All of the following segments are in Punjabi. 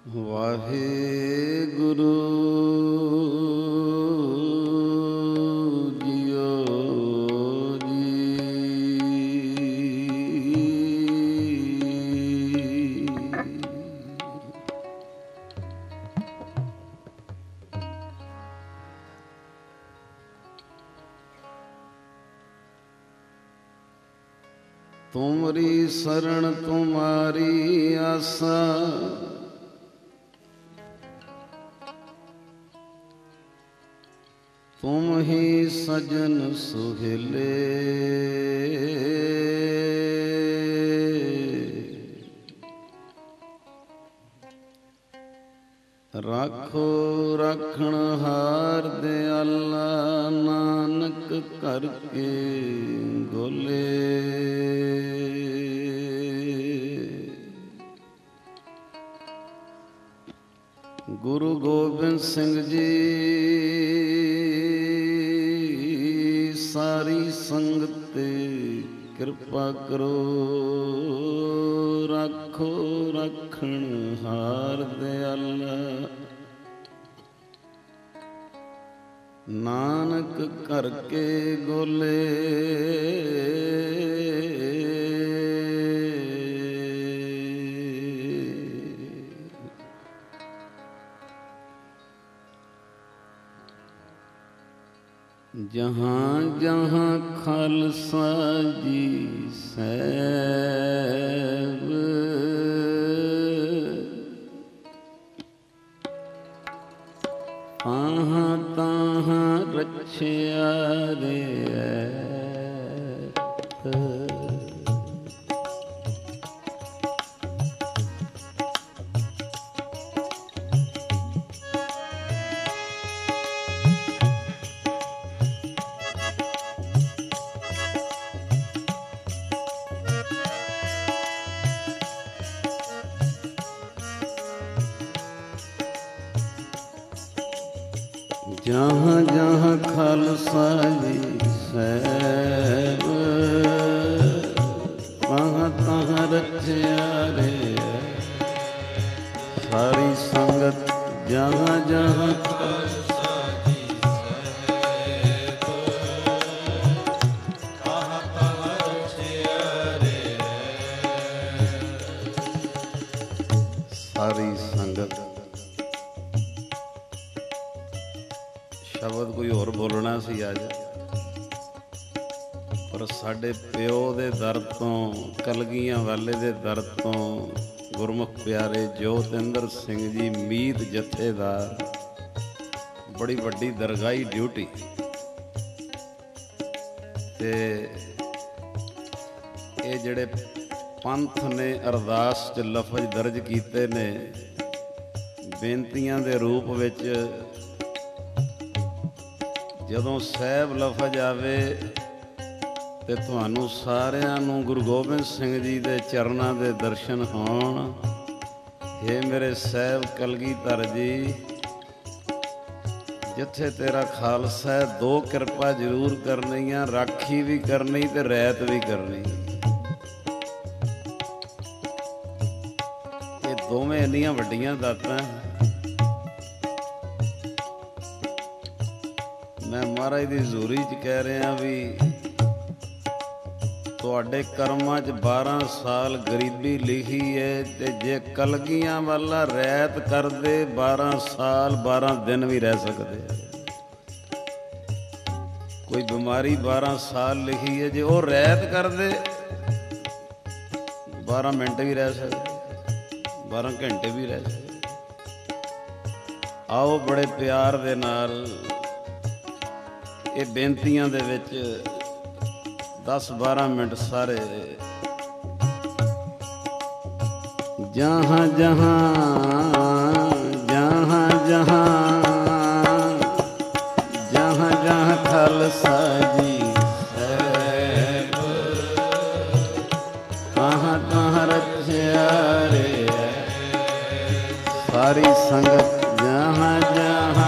ਵਾਹਿਗੁਰੂ ਜੀਓ ਜੀ। ਤੁਮਰੀ ਸਰਣ ਤੁਮਾਰੀ ਆਸਾ, ਤੁਮ ਹੀ ਸਜਨ ਸੁਹੇਲੇ। ਰਾਖੋ ਰਾਖਣ ਹਾਰ ਦਿਆਲਾ, ਨਾਨਕ ਕਰਕੇ ਗੋਲੇ। ਗੁਰੂ ਗੋਬਿੰਦ ਸਿੰਘ ਜੀ ਸਾਰੀ ਸੰਗਤ ਤੇ ਕਿਰਪਾ ਕਰੋ। ਰਾਖੋ ਰਾਖਣ ਹਾਰ ਦਿਆਲਾ, ਨਾਨਕ ਕਰਕੇ ਗੋਲੇ। ਜਹਾਂ ਜਹਾਂ ਖਾਲਸਾ ਜੀ ਸਾਹਿਬ, ਆਹਾਂ ਤਾਹਾਂ ਰੱਛਿਆ ਰਿਐਤ। जहाँ जहाँ खालसा जी ਸਾਹਿਬ, वहाँ तहाँ रखिया रे सारी संगत। जहाँ जहाँ खालसा जी ਸਾਹਿਬ, वहाँ तहाँ रखिया रे सारी संगत। ਸ਼ਬਦ ਕੋਈ ਹੋਰ ਬੋਲਣਾ ਸੀ ਅੱਜ, ਪਰ ਸਾਡੇ ਪਿਓ ਦੇ ਦਰ ਤੋਂ, ਕਲਗੀਆਂ ਵਾਲੇ ਦੇ ਦਰ ਤੋਂ ਗੁਰਮੁਖ ਪਿਆਰੇ ਜੋਤਿੰਦਰ ਸਿੰਘ ਜੀ ਮੀਤ ਜਥੇਦਾਰ, ਬੜੀ ਵੱਡੀ ਦਰਗਾਹੀ ਡਿਊਟੀ। ਤੇ ਇਹ ਜਿਹੜੇ ਪੰਥ ਨੇ ਅਰਦਾਸ 'ਚ ਲਫ਼ਜ਼ ਦਰਜ ਕੀਤੇ ਨੇ ਬੇਨਤੀਆਂ ਦੇ ਰੂਪ ਵਿੱਚ, ਜਦੋਂ ਸਾਹਿਬ ਲਫ਼ਜ਼ ਆਵੇ ਤੇ ਤੁਹਾਨੂੰ ਸਾਰਿਆਂ ਨੂੰ ਗੁਰੂ ਗੋਬਿੰਦ ਸਿੰਘ ਜੀ ਦੇ ਚਰਨਾਂ ਦੇ ਦਰਸ਼ਨ ਹੋਣ। ਹੇ ਮੇਰੇ ਸਾਹਿਬ ਕਲਗੀਧਰ ਜੀ, ਜਿੱਥੇ ਤੇਰਾ ਖਾਲਸਾ ਹੈ, ਦੋ ਕਿਰਪਾ ਜ਼ਰੂਰ ਕਰਨੀਆਂ, ਰਾਖੀ ਵੀ ਕਰਨੀ ਤੇ ਰਹਿਤ ਵੀ ਕਰਨੀ। ਇਹ ਦੋਵੇਂ ਇੰਨੀਆਂ ਵੱਡੀਆਂ ਦਾਤਾਂ। ਮੈਂ ਮਹਾਰਾਜ ਦੀ ਹਜ਼ੂਰੀ 'ਚ ਕਹਿ ਰਿਹਾ ਵੀ ਤੁਹਾਡੇ ਕਰਮਾਂ 'ਚ 12 ਸਾਲ ਗਰੀਬੀ ਲਿਖੀ ਹੈ, ਤੇ ਜੇ ਕਲਗੀਆਂ ਵਾਲਾ ਰਹਿਤ ਕਰਦੇ 12 ਸਾਲ 12 ਦਿਨ ਵੀ ਰਹਿ ਸਕਦੇ। ਕੋਈ ਬਿਮਾਰੀ 12 ਸਾਲ ਲਿਖੀ ਹੈ, ਜੇ ਉਹ ਰਹਿਤ ਕਰਦੇ 12 ਮਿੰਟ ਵੀ ਰਹਿ ਸਕਦੇ, 12 ਘੰਟੇ ਵੀ ਰਹਿ ਸਕਦੇ। ਆਓ ਬੜੇ ਪਿਆਰ ਦੇ ਨਾਲ ਇਹ ਬੇਨਤੀਆਂ ਦੇ ਵਿੱਚ 10-12 ਮਿੰਟ ਸਾਰੇ। ਜਹਾਂ ਜਹਾਂ ਜਹਾਂ ਜਹਾਂ ਜਹਾਂ ਜਹਾਂ ਖਾਲਸਾ ਜੀ ਸਾਹਿਬ, ਕਹਾਂ ਕਹਾਂ ਰੱਖਿਆ ਰੇ ਸਾਰੀ ਸੰਗਤ। ਜਹਾਂ ਜਹਾਂ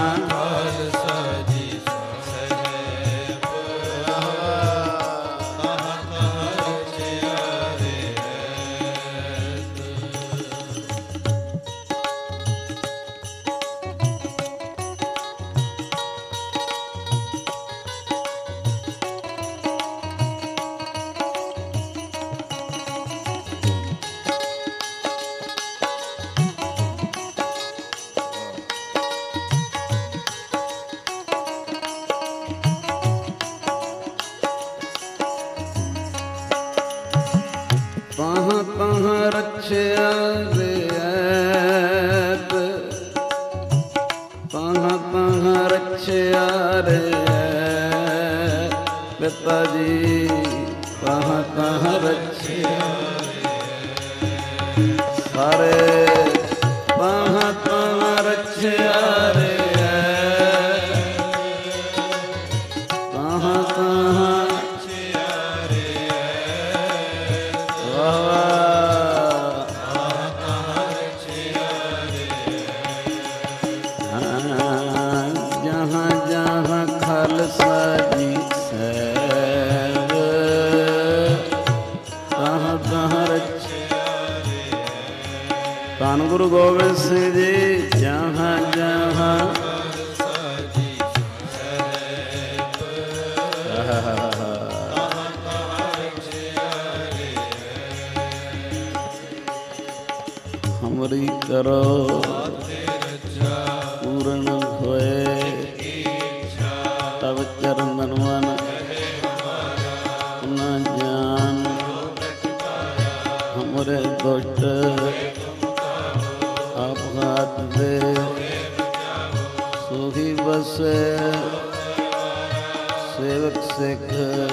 ਰਿਐਤ ਤਾਹਾਂ ਤਾਹਾਂ ਰੱਖਿਆ ਰਿਐ ਪਿਤਾ ਜੀ ਤਾਹਾਂ ਤਾਹਾਂ ਰੱਖਿਆ ਸਾਰੇ ਤਾਹਾਂ ਤਾਹਾਂ ਰੱਖਿਆ ਰਿਐ ਤਾਹਾਂ ਤਾਹਾਂ ਖਾਲਸਾ ਜੀ ਸਹਿਬ ਤਾਹਾਂ ਤਾਹਾਂ ਰੱਖਿਆ ਧੰਨ ਗੁਰੂ ਗੋਬਿੰਦ ਸਿੰਘ ਜੀ ਜਹਾਂ ਜਹਾਂ ਹਮਰੀ ਕਰੋ ਪੂਰਨ ਹੋਏ ਤਬ ਚਰਨਨ ਮਨ ਨਾ ਜਾਨ ਹਮਰੇ ਦੁਸ਼ਟ ਆਪ ਹਾਥ ਦੇ ਸੋਹੀ ਬਸੇ ਸੇਵਕ ਸਿੱਖ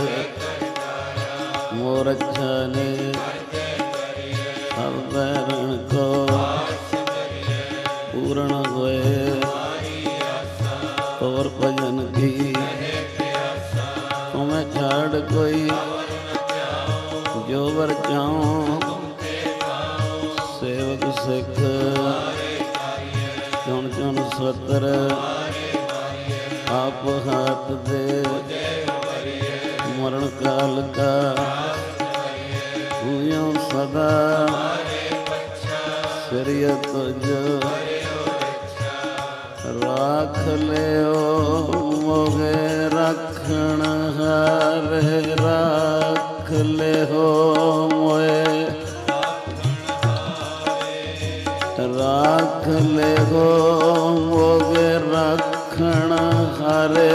ਮੋਰ ਅੱਛਾ ਨੇ ਸਭ ਬੈਰਨ ਕੋ ਪੂਰਨ ਹੋਏ और भजन की तुम्हें छाड़ कोई जो वर चाहो सेवक सिख चुन चुन सतर आप हाथ दे मरण काल का हुयो सदा सिरिय तुझ राख लियो मोगे रखण हारे राख लियो मोए राख लियो मोगे रखण हारे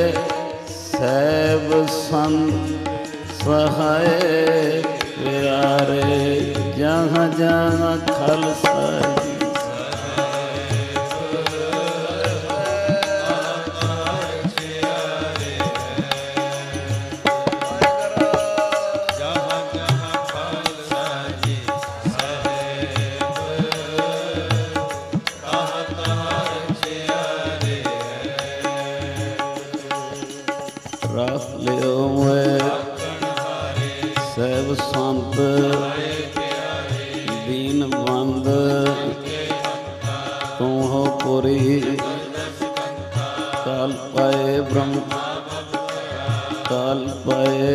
सैब संत सहाय प्यारे जहाँ जहाँ खालसा राख लियो मोए सैब संत दीन बंद तू हो पुरी काल पाए ब्रह्म काल पाए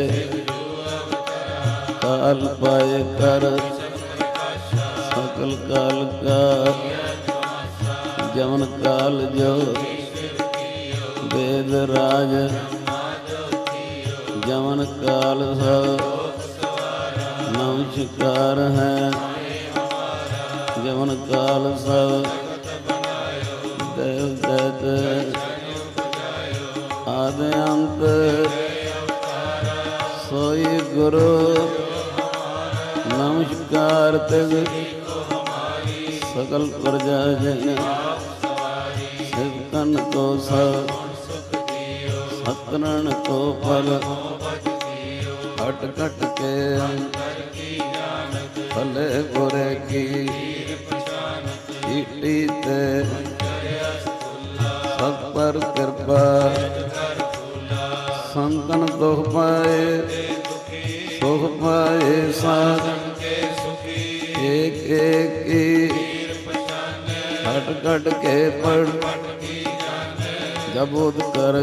कर सकल काल का जमन काल जो वेद राज जमन काल सब नमस्कार है जमन काल सब देव दैत आदि अंत सोई गुरु नमस्कार तिग सकल प्रजा जन सिवकन को सब सतरण को फल हट कट के भले बुरे की ईटी ते सब पर कृपा संतन दुख पाए सुख पाए साधन एक एक की हट कट के पढ़ जबूत कर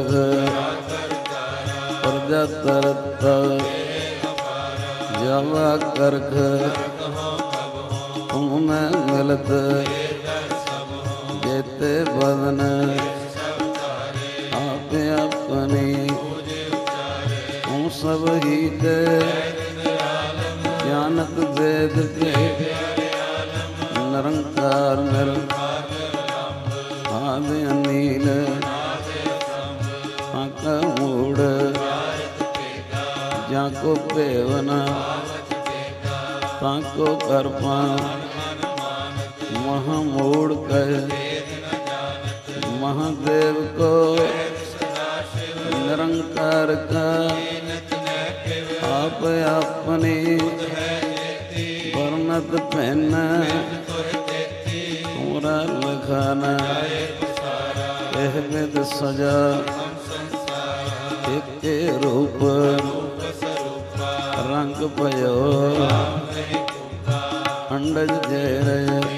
प्रजा तरत जवा करख तुम मिलत जेते बदन आप अपनी तुम सब ही ते जानत वेद के निरंकार निर आदि अनील मूड जाको पेवना ताको करपा महादेव को निरंकार का आप अपनी वर्णत पहन पूरा लखाना एह विद सजा एक रूप रंग भयो अंडज जेर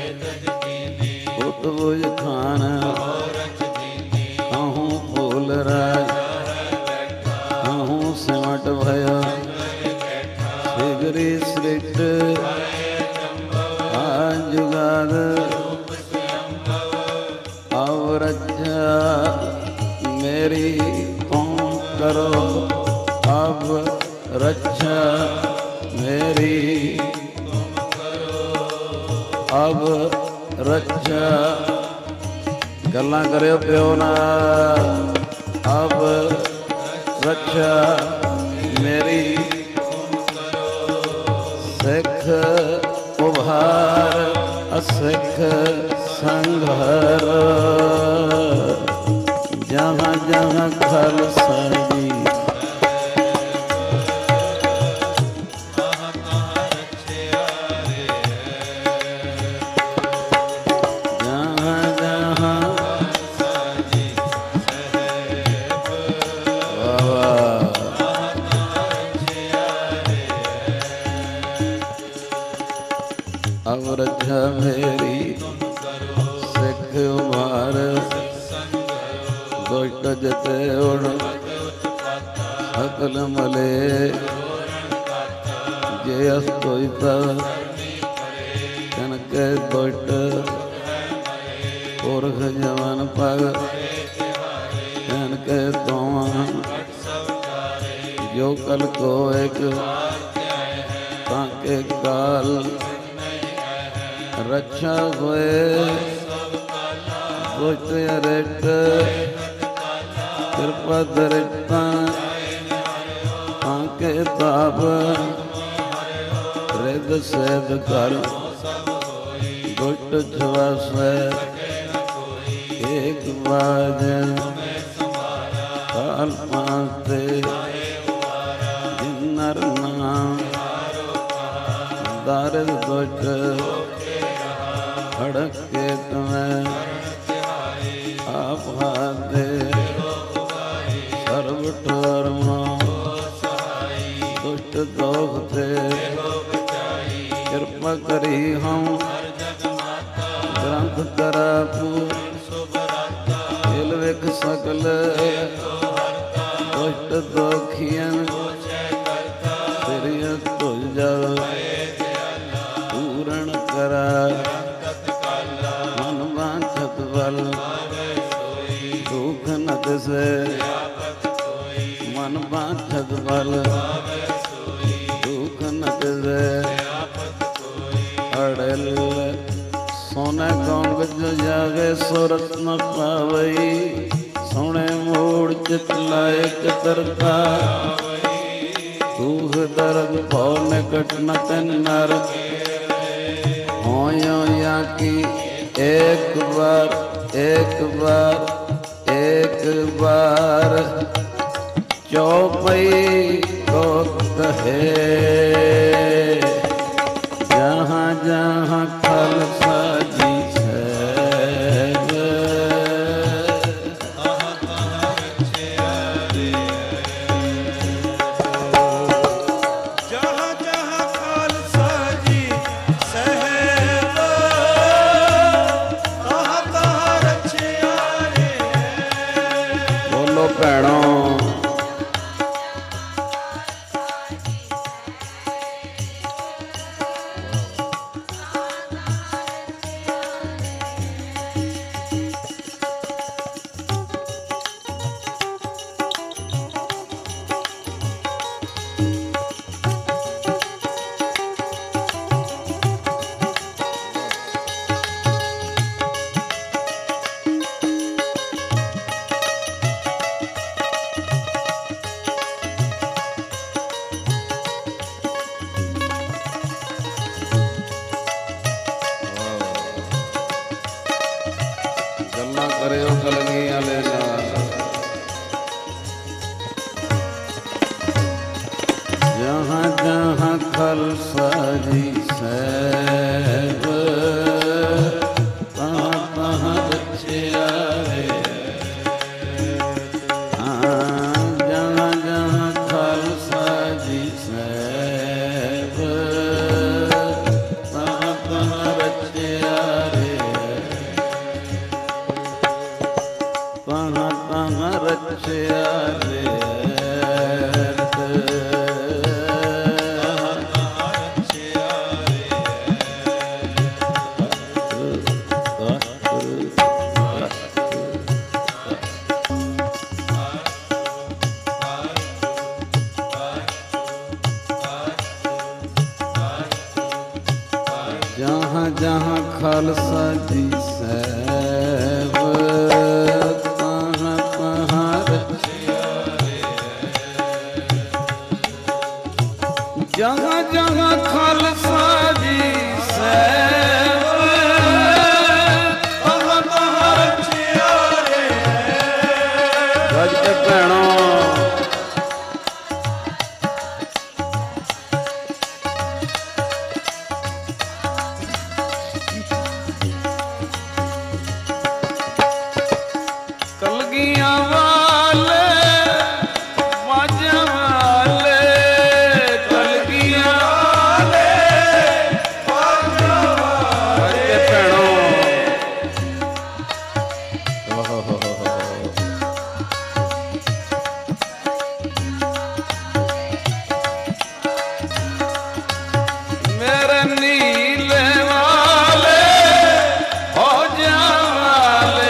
उतभुज खान कहूँ फूल राज कहूँ सिमट भयो शिगरी सृष्ट जुगाद अवरजा मेरी तुम करो अब रक्षा मेरी अब रक्षा गल्लां करियो प्यो नाल अब रक्षा मेरी सिख उभार असिख संघर जहाँ जहाँ खालसा जी अवरक्षा मेरी सिख उभार दुष्ट जते उड़ सकल मले जे अस्तोइता कनके दुष्ट पुरख जवन पग कनके तोमा जो कल को एक ताके काल रक्षा होए दुष्ट अरिट कृपा दरिता आंके ताप रिद सैद कर दुष्ट छवास एक बाज काल पाते जिन्नर नाम दारिद दुष्ट खड़क के तुम्हें आप हाथे सर्व टर्म दुष्ट दोख थे कृपा करी हम ग्रंथ करापू विख सकल दुष्ट दोखियन सिरिय तुझ पूर्ण करा बल दुख नत से मन बांछत बल दुख नत से अड़ल सोने गंग जो जागे सुरत न पावई सोने मोड़ चित लायक तरता दुख दर्द भौ निकट न तेन नर होयो या की एक बार चौपई को कहे जहाँ जहाँ खालसा जी करियो कलगी वाले नाल। जहाँ जहाँ खालसा जी साहब तहाँ तहाँ रचिया रे। हाँ जहाँ जहाँ खालसा जी साहब तहाँ तहाँ रचिया रे। तहाँ तहाँ रचिया रे। जहाँ जहाँ खालसा जी साहब तहाँ तहाँ रचिया रे। जहाँ जहाँ खालसा जी साहब तहाँ तहाँ रचिया रे। गज के भैणों कलगियां वाले बाजा वाले कलगियां वाले बाजा वाले भैणों मेरे नीले वाले फौजा वाले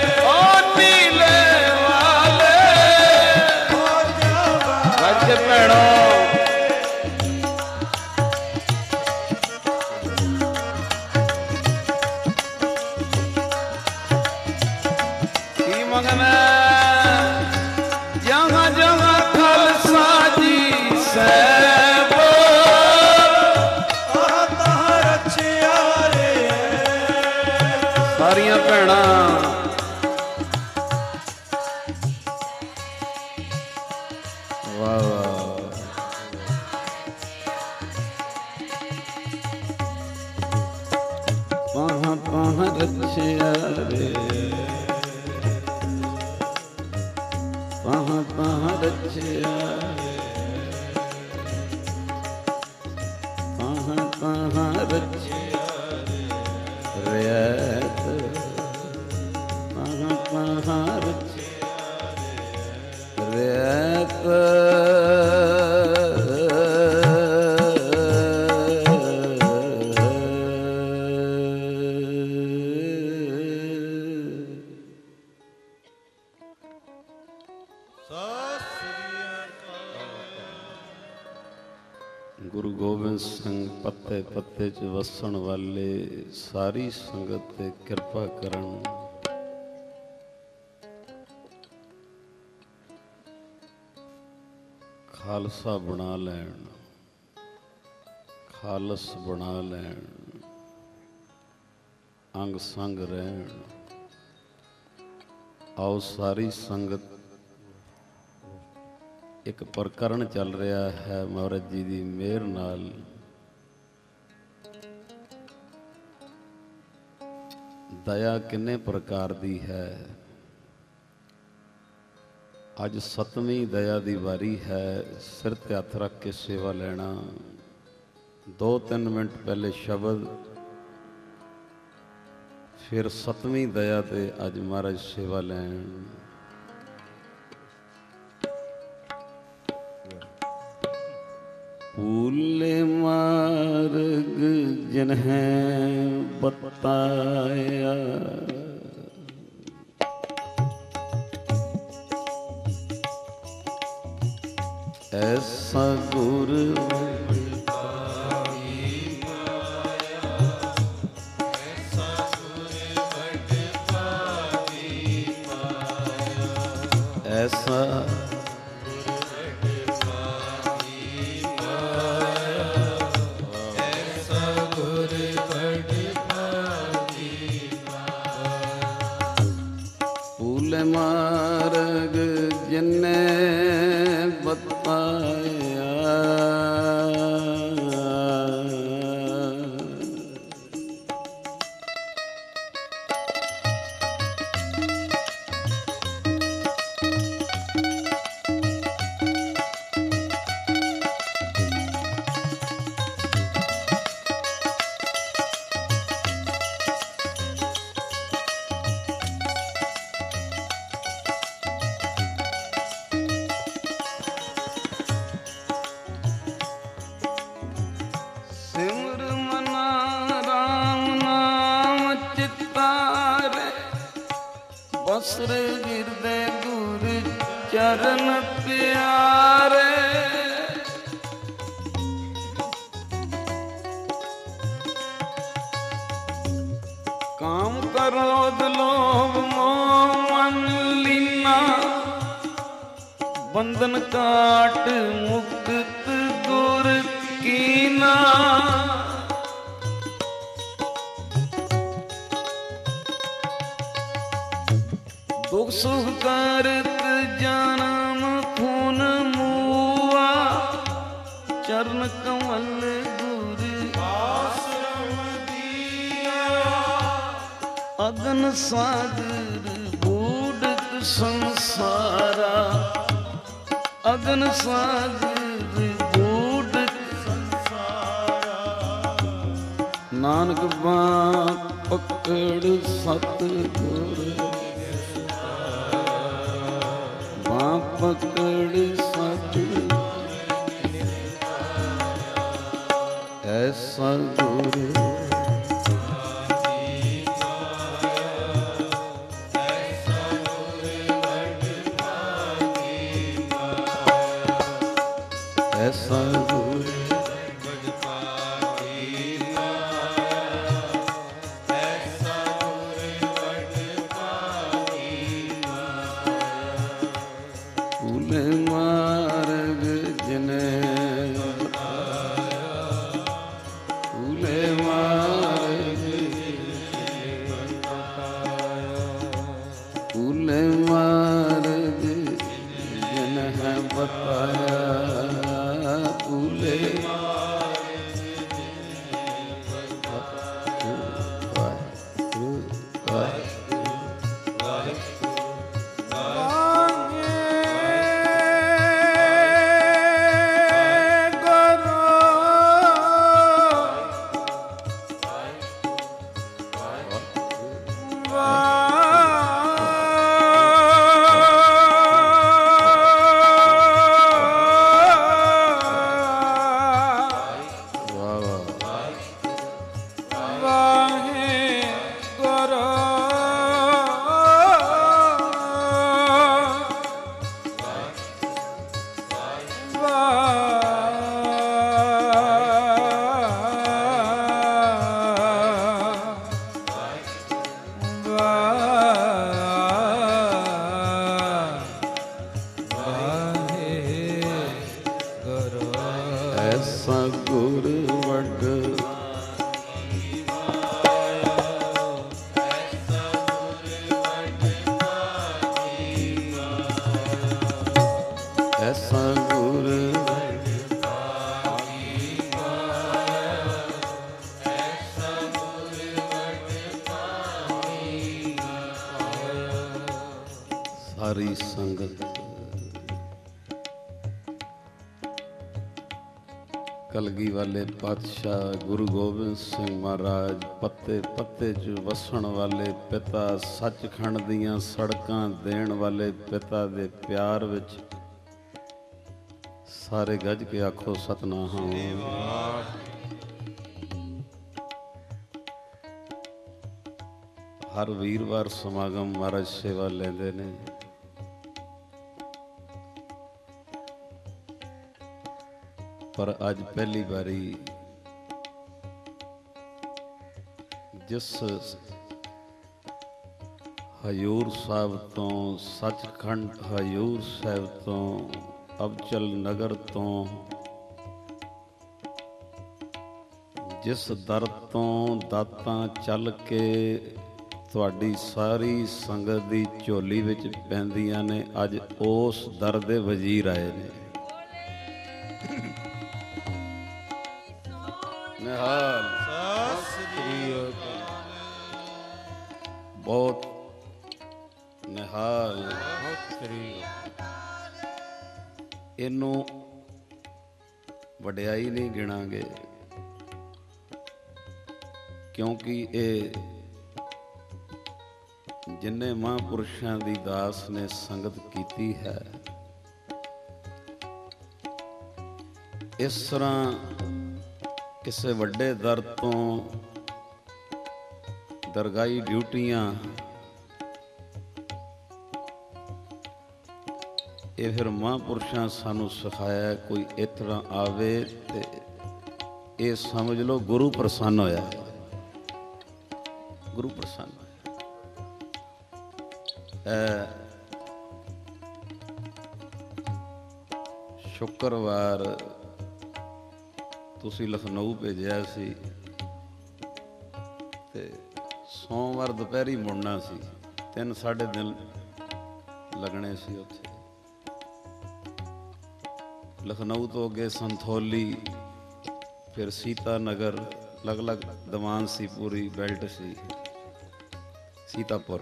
मंगना जहाँ जहाँ खालसा जी साहब तहाँ तहाँ रचिया रे। सारियां भैणा वाह वाह तहाँ तहाँ रचिया रे। तहाँ तहाँ रचिया तहाँ तहाँ रचिया रियायत तहाँ तहाँ रचिया रियायत। गुरु गोबिंद सिंह पत्ते पत्ते च वसन वाले सारी संगत ते कृपा करन। खालसा बना लैन खालस बना लैन अंग संग रहन। आओ सारी संगत एक प्रकरण चल रहा है महाराज जी की मेहर नाल दया किन्ने प्रकार दी है। अज 7वीं दया की वारी है। सिर ते हथ रख के सेवा लेना। 2-3 मिनट पहले शब्द फिर 7वीं दया ते अज महाराज सेवा लैन। भूले मार्ग जिन्हें बताया ऐसा गुरु ऐसा ਫੂਲ ਮਾਰਗ ਜਿਨੇ ਬਤਾਇਆ, ਬਸਰ ਗਿਰਦੇ ਗੁਰ ਚਰਨ ਪਿਆਰੇ, ਕਾਮ ਕ੍ਰੋਧ ਲੋਭ ਮੋਹ ਮਨ ਲੀਨਾ, ਬੰਧਨ ਕਾਟ ਮੁਕਤ ਗੁਰ ਕੀਨਾ। ਦੁਖ ਸੁਖ ਕਰਤ ਜਨਮ ਖੂਨ ਮੂਆ, ਚਰਨ ਕਮਲ ਗੁਰ ਆਸਰਮ ਦੀਆ। ਅਗਨ ਸਾਗਰ ਬੂਢਕ ਸੰਸਾਰਾ, ਅਗਨ ਸਾਗਰ ਬੂਢਕ ਸੰਸਾਰਾ। ਨਾਨਕ ਬਾਂਹ ਪਕੜ ਸਤਿਗੁਰ, ਬਾਂਹ ਪਕੜ ਸਤਿਗੁਰ, ਐਸਾ ਗੁਰ ਐਸਾ ਗੁਰ ਸਾਰੀ ਸੰਗਤ ਕਲਗੀ ਵਾਲੇ ਪਾਤਸ਼ਾਹ ਗੁਰੂ ਗੋਬਿੰਦ ਸਿੰਘ ਮਹਾਰਾਜ, ਪੱਤੇ ਪੱਤੇ 'ਚ ਵਸਣ ਵਾਲੇ ਪਿਤਾ, ਸੱਚਖੰਡ ਦੀਆਂ ਸੜਕਾਂ ਦੇਣ ਵਾਲੇ ਪਿਤਾ ਦੇ ਪਿਆਰ ਵਿੱਚ ਸਾਰੇ ਗੱਜ ਕੇ ਆਖੋ ਸਤਨਾਮ। ਹਰ ਵੀਰਵਾਰ ਸਮਾਗਮ ਮਹਾਰਾਜ ਸੇਵਾ ਲੈਂਦੇ ਨੇ। ਪਰ ਅੱਜ ਪਹਿਲੀ ਵਾਰੀ ਜਿਸ ਹਜ਼ੂਰ ਸਾਹਿਬ ਤੋਂ, ਸੱਚਖੰਡ ਹਜ਼ੂਰ ਸਾਹਿਬ ਤੋਂ, ਅਬਚਲ ਨਗਰ ਤੋਂ, ਜਿਸ ਦਰ ਤੋਂ ਦਾਤਾਂ ਚੱਲ ਕੇ ਤੁਹਾਡੀ ਸਾਰੀ ਸੰਗਤ ਦੀ ਝੋਲੀ ਵਿੱਚ ਪੈਂਦੀਆਂ ਨੇ। ਅੱਜ ਉਸ ਦਰ ਦੇ ਵਜ਼ੀਰ ਆਏ ਨੇ। ਨਿਹਾਲ ਬਹੁਤ ਨਿਹਾਲ। ਇਹਨੂੰ ਵਡਿਆਈ ਨਹੀਂ ਗਿਣਾਂਗੇ, ਕਿਉਂਕਿ ਇਹ ਜਿੰਨੇ ਮਹਾਂਪੁਰਸ਼ਾਂ ਦੀ ਦਾਸ ਨੇ ਸੰਗਤ ਕੀਤੀ ਹੈ, ਇਸ ਤਰ੍ਹਾਂ ਕਿਸੇ ਵੱਡੇ ਦਰ ਤੋਂ ਦਰਗਾਹੀ ਡਿਊਟੀਆਂ ਇਹ ਫਿਰ ਮਹਾਂਪੁਰਸ਼ਾਂ ਸਾਨੂੰ ਸਿਖਾਇਆ। ਕੋਈ ਇਸ ਤਰ੍ਹਾਂ ਆਵੇ ਤੇ ਇਹ ਸਮਝ ਲਓ ਗੁਰੂ ਪ੍ਰਸੰਨ ਹੋਇਆ, ਗੁਰੂ ਪ੍ਰਸੰਨ ਹੋਇਆ। ਸ਼ੁੱਕਰਵਾਰ ਤੁਸੀਂ ਲਖਨਊ ਭੇਜਿਆ ਸੀ ਤੇ ਸੋਮਵਾਰ ਦੁਪਹਿਰੀ ਮੁੜਨਾ ਸੀ। 3-3.5 ਲੱਗਣੇ ਸੀ ਉੱਥੇ। ਲਖਨਊ ਤੋਂ ਅੱਗੇ ਸੰਥੋਲੀ, ਫਿਰ ਸੀਤਾ ਨਗਰ, ਅਲੱਗ-ਅਲੱਗ ਦੀਵਾਨ ਸੀ, ਪੂਰੀ ਬੈਲਟ ਸੀ। ਸੀਤਾਪੁਰ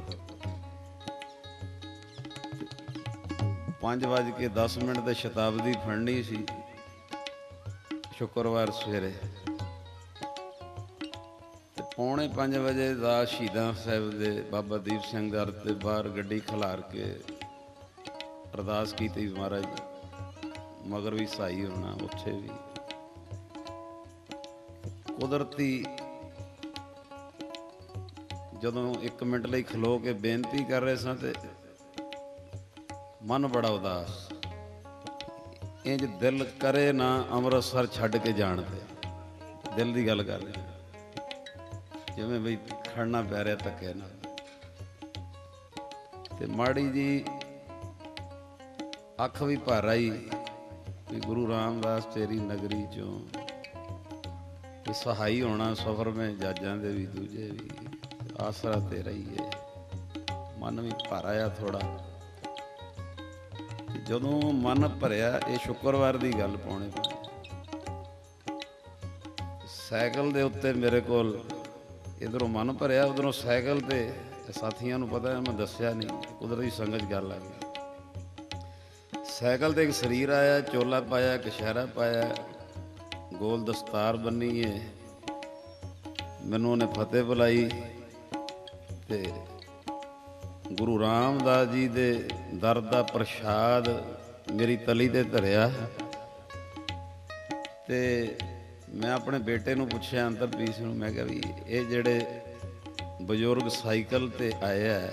5:10 ਤੇ ਸ਼ਤਾਬਦੀ ਫੜਨੀ ਸੀ ਸ਼ੁੱਕਰਵਾਰ ਸਵੇਰੇ, ਤੇ 4:45 ਦਾ ਸ਼ਹੀਦਾਂ ਸਾਹਿਬ ਦੇ ਬਾਬਾ ਦੀਪ ਸਿੰਘ ਦਰ ਦੇ ਬਾਹਰ ਗੱਡੀ ਖਿਲਾਰ ਕੇ ਅਰਦਾਸ ਕੀਤੀ, ਮਹਾਰਾਜ ਮਗਰ ਵੀ ਸਾਈ ਹੋਣਾ। ਉੱਥੇ ਵੀ ਕੁਦਰਤੀ ਜਦੋਂ 1 ਮਿੰਟ ਲਈ ਖਲੋ ਕੇ ਬੇਨਤੀ ਕਰ ਰਹੇ ਸਾਂ ਤੇ ਮਨ ਬੜਾ ਉਦਾਸ। ਇੰਜ ਦਿਲ ਕਰੇ ਨਾ ਅੰਮ੍ਰਿਤਸਰ ਛੱਡ ਕੇ ਜਾਣ ਤੇ, ਦਿਲ ਦੀ ਗੱਲ ਕਰ ਰਹੇ, ਜਿਵੇਂ ਬਈ ਖੜਨਾ ਪੈ ਰਿਹਾ ਧੱਕੇ ਨਾਲ। ਤੇ ਮਾੜੀ ਜੀ ਅੱਖ ਵੀ ਭਰ ਆਈ ਵੀ ਗੁਰੂ ਰਾਮਦਾਸ ਤੇਰੀ ਨਗਰੀ ਚੋਂ ਇਹ ਸਹਾਈ ਹੋਣਾ ਸਫਰ ਮੈਂ ਜੱਜਾਂ ਦੇ ਵੀ ਦੂਜੇ ਵੀ, ਆਸਰਾ ਤੇਰਾ ਹੀ ਹੈ। ਮਨ ਵੀ ਭਰ ਆਇਆ ਥੋੜਾ। ਜਦੋਂ ਮਨ ਭਰਿਆ, ਇਹ ਸ਼ੁੱਕਰਵਾਰ ਦੀ ਗੱਲ ਪਾਉਣੀ ਪਈ, ਸਾਈਕਲ ਦੇ ਉੱਤੇ ਮੇਰੇ ਕੋਲ ਇੱਧਰੋਂ ਮਨ ਭਰਿਆ, ਉੱਧਰੋਂ ਸਾਈਕਲ ਤੇ ਸਾਥੀਆਂ ਨੂੰ ਪਤਾ ਮੈਂ ਦੱਸਿਆ ਨਹੀਂ, ਕੁਦਰਤੀ ਸੰਗਤ ਗੱਲ ਆ ਗਈ। ਸਾਈਕਲ ਤੇ ਇੱਕ ਸਰੀਰ ਆਇਆ, ਚੋਲਾ ਪਾਇਆ, ਕਛਹਿਰਾ ਪਾਇਆ, ਗੋਲ ਦਸਤਾਰ ਬੰਨੀ ਹੈ। ਮੈਨੂੰ ਉਹਨੇ ਫਤਿਹ ਬੁਲਾਈ ਤੇ ਗੁਰੂ ਰਾਮਦਾਸ ਜੀ ਦੇ ਦਰ ਦਾ ਪ੍ਰਸ਼ਾਦ ਮੇਰੀ ਤਲੀ ਤੇ ਧਰਿਆ। ਤੇ ਮੈਂ ਆਪਣੇ ਬੇਟੇ ਨੂੰ ਪੁੱਛਿਆ, ਅੰਤਰਪੀਸ ਨੂੰ, ਮੈਂ ਕਿਹਾ ਵੀ ਇਹ ਜਿਹੜੇ ਬਜ਼ੁਰਗ ਸਾਈਕਲ ਤੇ ਆਏ ਆ,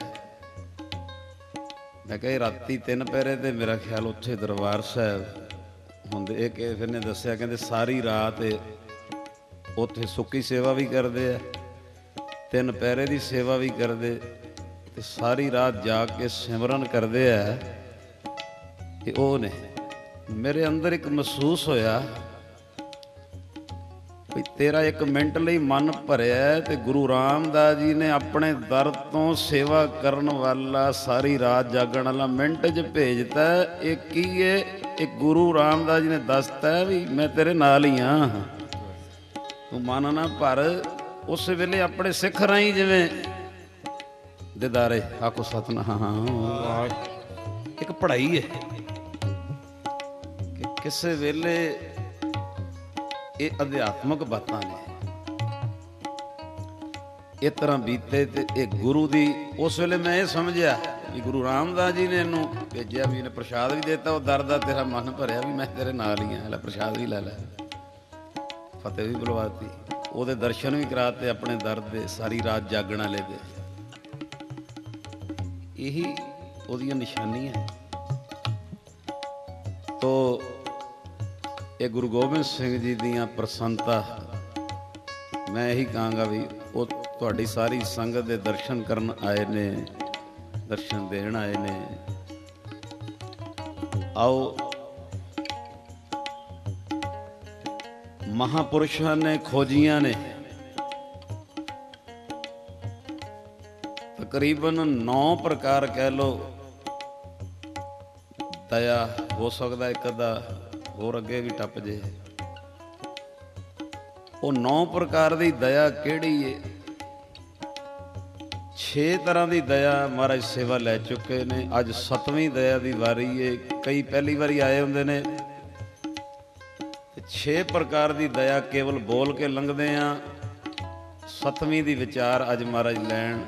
ਮੈਂ ਕਿਹਾ ਇਹ ਰਾਤੀ 3 ਪਹਿਰੇ ਤੇ ਮੇਰਾ ਖਿਆਲ ਉੱਥੇ ਦਰਬਾਰ ਸਾਹਿਬ ਹੁੰਦੇ। ਇਹ ਕਿਸੇ ਨੇ ਦੱਸਿਆ, ਕਹਿੰਦੇ ਸਾਰੀ ਰਾਤ ਉੱਥੇ ਸੁੱਕੀ ਸੇਵਾ ਵੀ ਕਰਦੇ ਆ, 3 ਪਹਿਰੇ ਦੀ ਸੇਵਾ ਵੀ ਕਰਦੇ, ਤੇ ਸਾਰੀ ਰਾਤ ਜਾ ਕੇ ਸਿਮਰਨ ਕਰਦੇ ਆ। ਇਹ ਉਹ ਨੇ। ਮੇਰੇ ਅੰਦਰ ਇੱਕ ਮਹਿਸੂਸ ਹੋਇਆ ਵੀ ਤੇਰਾ 1 ਮਿੰਟ ਲਈ ਮਨ ਭਰਿਆ ਤੇ ਗੁਰੂ ਰਾਮਦਾਸ ਜੀ ਨੇ ਆਪਣੇ ਦਰ ਤੋਂ ਸੇਵਾ ਕਰਨ ਵਾਲਾ, ਸਾਰੀ ਰਾਤ ਜਾਗਣ ਵਾਲਾ ਮਿੰਟ 'ਚ ਭੇਜਤਾ। ਇਹ ਕੀ ਹੈ? ਇਹ ਗੁਰੂ ਰਾਮਦਾਸ ਜੀ ਨੇ ਦੱਸਤਾ ਵੀ ਮੈਂ ਤੇਰੇ ਨਾਲ ਹੀ ਹਾਂ, ਤੂੰ ਮਨ ਨਾ ਭਰ। ਉਸ ਵੇਲੇ ਆਪਣੇ ਸਿੱਖ ਰਾਹੀਂ ਜਿਵੇਂ ਦਿਦਾਰੇ ਆਖੋ ਸਤਿਨਾਮ, ਇੱਕ ਪੜ੍ਹਾਈ ਹੈ ਕਿ ਕਿਸੇ ਵੇਲੇ ਇਹ ਅਧਿਆਤਮਕ ਬਾਤਾਂ ਨੇ ਇਸ ਤਰ੍ਹਾਂ ਬੀਤੇ। ਤੇ ਇਹ ਗੁਰੂ ਦੀ, ਉਸ ਵੇਲੇ ਮੈਂ ਇਹ ਸਮਝਿਆ ਵੀ ਗੁਰੂ ਰਾਮਦਾਸ ਜੀ ਨੇ ਇਹਨੂੰ ਭੇਜਿਆ, ਵੀ ਇਹਨੇ ਪ੍ਰਸ਼ਾਦ ਵੀ ਦਿੱਤਾ। ਉਹ ਦਰ ਦਾ ਤੇਰਾ ਮਨ ਭਰਿਆ ਵੀ ਮੈਂ ਤੇਰੇ ਨਾਲ ਹੀ ਹਾਂ, ਲੈ ਪ੍ਰਸ਼ਾਦ ਵੀ ਲੈ ਲੈ, ਫਤਿਹ ਵੀ ਬੁਲਵਾਤੀ, ਉਹਦੇ ਦਰਸ਼ਨ ਵੀ ਕਰਾਤੇ ਆਪਣੇ ਦਰ ਦੇ, ਸਾਰੀ ਰਾਤ ਜਾਗਣ ਵਾਲੇ ਦੇ। ਇਹੀ ਉਹਦੀਆਂ ਨਿਸ਼ਾਨੀਆਂ। ਤੋ ਇਹ ਗੁਰੂ ਗੋਬਿੰਦ ਸਿੰਘ ਜੀ ਦੀਆਂ ਪ੍ਰਸੰਨਤਾ, ਮੈਂ ਇਹੀ ਕਹਾਂਗਾ ਵੀ ਉਹ ਤੁਹਾਡੀ ਸਾਰੀ ਸੰਗਤ ਦੇ ਦਰਸ਼ਨ ਕਰਨ ਆਏ ਨੇ, ਦਰਸ਼ਨ ਦੇਣ ਆਏ ਨੇ। ਆਓ, ਮਹਾਂਪੁਰਸ਼ਾਂ ਨੇ ਖੋਜੀਆਂ ਨੇ ਤਕਰੀਬਨ 9 ਪ੍ਰਕਾਰ ਕਹਿ ਲਓ ਦਇਆ। ਹੋ ਸਕਦਾ ਇੱਕ ਅੱਧਾ ਹੋਰ ਅੱਗੇ ਵੀ ਟੱਪ ਜੇ। ਉਹ 9 ਪ੍ਰਕਾਰ ਦੀ ਦਇਆ ਕਿਹੜੀ ਏ? 6 ਤਰ੍ਹਾਂ ਦੀ ਦਇਆ ਮਹਾਰਾਜ ਸੇਵਾ ਲੈ ਚੁੱਕੇ ਨੇ। ਅੱਜ 7ਵੀਂ ਦਇਆ ਦੀ ਵਾਰੀ ਏ। ਕਈ ਪਹਿਲੀ ਵਾਰੀ ਆਏ ਹੁੰਦੇ ਨੇ। 6 ਪ੍ਰਕਾਰ ਦੀ ਦਇਆ ਕੇਵਲ ਬੋਲ ਕੇ ਲੰਘਦੇ ਆ। 7ਵੀਂ ਦੀ ਵਿਚਾਰ ਅੱਜ ਮਹਾਰਾਜ ਲੈਣ।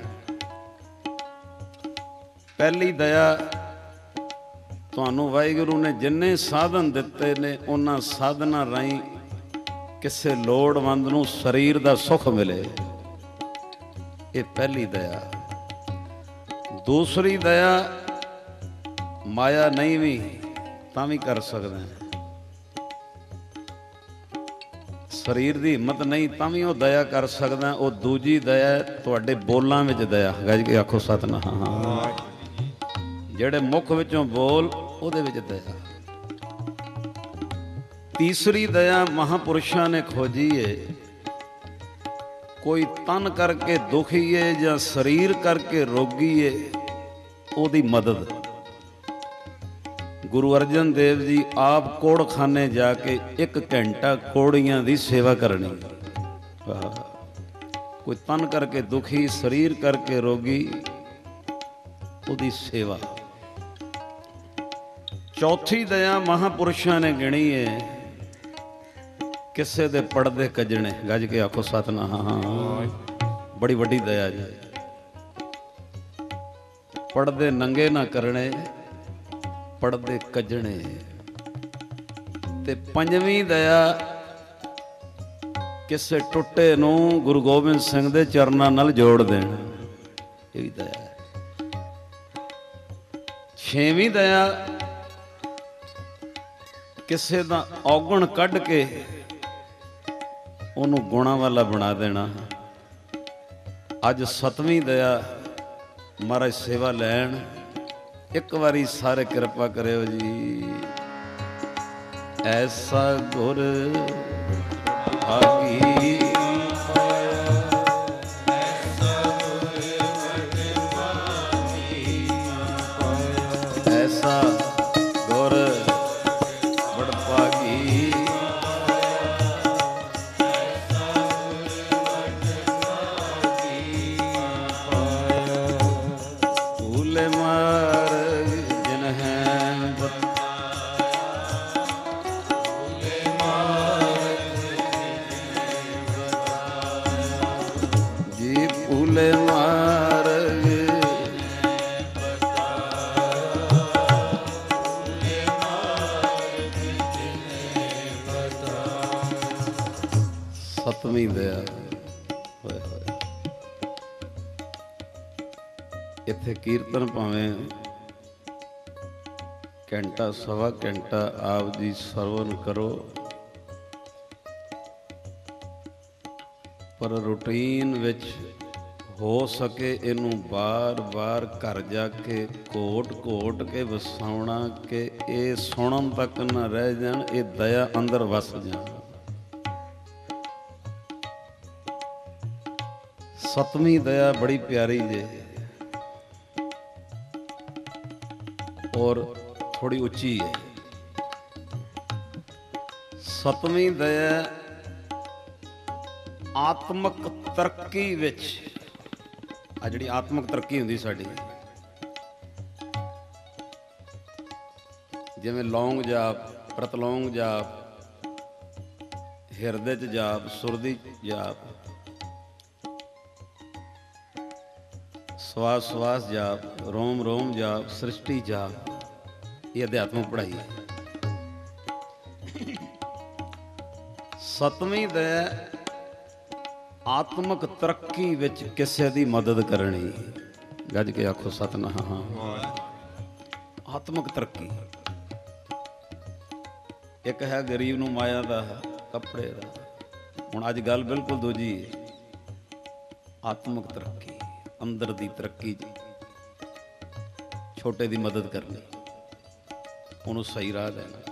ਪਹਿਲੀ ਦਇਆ, ਤੁਹਾਨੂੰ ਵਾਹਿਗੁਰੂ ਨੇ ਜਿੰਨੇ ਸਾਧਨ ਦਿੱਤੇ ਨੇ ਉਹਨਾਂ ਸਾਧਨਾਂ ਰਾਹੀਂ ਕਿਸੇ ਲੋੜਵੰਦ ਨੂੰ ਸਰੀਰ ਦਾ ਸੁੱਖ ਮਿਲੇ, ਇਹ ਪਹਿਲੀ ਦਇਆ। ਦੂਸਰੀ ਦਇਆ, ਮਾਇਆ ਨਹੀਂ ਵੀ ਤਾਂ ਵੀ ਕਰ ਸਕਦਾ, ਸਰੀਰ ਦੀ ਹਿੰਮਤ ਨਹੀਂ ਤਾਂ ਵੀ ਉਹ ਦਇਆ ਕਰ ਸਕਦਾ। ਉਹ ਦੂਜੀ ਦਇਆ ਤੁਹਾਡੇ ਬੋਲਾਂ ਵਿੱਚ ਦਇਆ। ਗੱਜ ਕੇ ਆਖੋ ਸਤਿਨਾਮ। ਜਿਹੜੇ ਮੁੱਖ ਵਿੱਚੋਂ ਬੋਲ, ਉਹਦੇ ਵਿੱਚ ਦਇਆ। ਤੀਸਰੀ ਦਇਆ ਮਹਾਂਪੁਰਸ਼ਾਂ ਨੇ ਖੋਜੀ ਏ। ਕੋਈ ਤਨ ਕਰਕੇ ਦੁਖੀ ਏ ਜਾਂ ਸਰੀਰ ਕਰਕੇ ਰੋਗੀ ਏ, ਉਹਦੀ ਮਦਦ। ਗੁਰੂ ਅਰਜਨ ਦੇਵ ਜੀ ਆਪ ਕੋੜਖਾਨੇ ਜਾ ਕੇ 1 ਘੰਟਾ ਕੋੜੀਆਂ ਦੀ ਸੇਵਾ ਕਰਨੀ। ਕੋਈ ਤਨ ਕਰਕੇ ਦੁਖੀ, ਸਰੀਰ ਕਰਕੇ ਰੋਗੀ, ਉਹਦੀ ਸੇਵਾ। ਚੌਥੀ ਦਇਆ ਮਹਾਂਪੁਰਸ਼ਾਂ ਨੇ ਗਿਣੀ ਏ, ਕਿਸੇ ਦੇ ਪੜਦੇ ਕੱਜਣੇ। ਗੱਜ ਕੇ ਆਖੋ ਸਤਿਨਾਮ। ਬੜੀ ਵੱਡੀ ਦਇਆ ਜੀ। ਪੜਦੇ ਨੰਗੇ ਨਾ ਕਰਨੇ, ਪੜਦੇ ਕੱਜਣੇ। ਤੇ ਪੰਜਵੀਂ ਦਇਆ, ਕਿਸੇ ਟੁੱਟੇ ਨੂੰ ਗੁਰੂ ਗੋਬਿੰਦ ਸਿੰਘ ਦੇ ਚਰਨਾਂ ਨਾਲ ਜੋੜ ਦੇਣਾ, ਇਹ ਵੀ ਦਇਆ ਹੈ। ਛੇਵੀਂ ਦਇਆ, ਕਿਸੇ ਦਾ ਔਗਣ ਕੱਢ ਕੇ ਉਹਨੂੰ ਗੁਣਾਂ ਵਾਲਾ ਬਣਾ ਦੇਣਾ। ਅੱਜ 7ਵੀਂ ਦਇਆ ਮਹਾਰਾਜ ਸੇਵਾ ਲੈਣ। ਇੱਕ ਵਾਰੀ ਸਾਰੇ ਕਿਰਪਾ ਕਰਿਓ ਜੀ। ਐਸਾ ਗੁਰ ਭਾਗੀ, ਐਸਾ ਗੁਰ ਵਡਭਾਗੀ, ਭੂਲੇ ਮਾਰ ਜਿਨ ਹੈ ਜੀ, ਭੂਲੇ ਮਾਰ ਸਤਵੀਂ ਦਇਆ। ਹੋਏ ਹੋਏ ਇੱਥੇ ਕੀਰਤਨ ਭਾਵੇਂ ਘੰਟਾ ਸਵਾ ਘੰਟਾ ਆਪ ਜੀ ਸਰਵਨ ਕਰੋ, ਪਰ ਰੂਟੀਨ ਵਿੱਚ ਹੋ ਸਕੇ ਇਹਨੂੰ ਬਾਰ-ਬਾਰ ਘਰ ਜਾ ਕੇ ਘੋਟ-ਘੋਟ ਕੇ ਵਸਾਉਣਾ ਕਿ ਇਹ ਸੁਣਨ ਤੱਕ ਨਾ ਰਹਿ ਜਾਣ, ਇਹ ਦਇਆ ਅੰਦਰ ਵਸ ਜਾਣ। ਸਤਵੀਂ ਦਇਆ ਬੜੀ ਪਿਆਰੀ ਜੇ ਔਰ ਥੋੜੀ ਉੱਚੀ ਹੈ। ਸਤਵੀਂ ਦਇਆ ਆਤਮਕ ਤਰੱਕੀ ਵਿੱਚ, ਆ ਜਿਹੜੀ ਆਤਮਕ ਤਰੱਕੀ ਹੁੰਦੀ ਸਾਡੀ, ਜਿਵੇਂ ਲੌਂਗ ਜਾਪ, ਪ੍ਰਤਲੌਂਗ ਜਾਪ, ਹਿਰਦੇ 'ਚ ਜਾਪ, ਸੁਰਦੀ ਜਾਪ, ਸਵਾਸ ਸਵਾਸ ਜਾਪ, ਰੋਮ ਰੋਮ ਜਾਪ, ਸ੍ਰਿਸ਼ਟੀ ਜਾਪ, ਇਹ ਅਧਿਆਤਮਕ ਪੜ੍ਹਾਈ ਹੈ। ਸਤਵੀਂ ਦਇਆ ਆਤਮਕ ਤਰੱਕੀ ਵਿੱਚ ਕਿਸੇ ਦੀ ਮਦਦ ਕਰਨੀ। ਗੱਜ ਕੇ ਆਖੋ ਸਤਿਨਾਮ। ਆਤਮਕ ਤਰੱਕੀ। ਇੱਕ ਹੈ ਗਰੀਬ ਨੂੰ ਮਾਇਆ ਦਾ, ਕੱਪੜੇ ਦਾ। ਹੁਣ ਅੱਜ ਗੱਲ ਬਿਲਕੁਲ ਦੂਜੀ ਹੈ। ਆਤਮਕ ਤਰੱਕੀ, ਅੰਦਰ ਦੀ ਤਰੱਕੀ, ਛੋਟੇ ਦੀ ਮਦਦ ਕਰਨੀ, ਉਹਨੂੰ ਸਹੀ ਰਾਹ ਦੇਣਾ।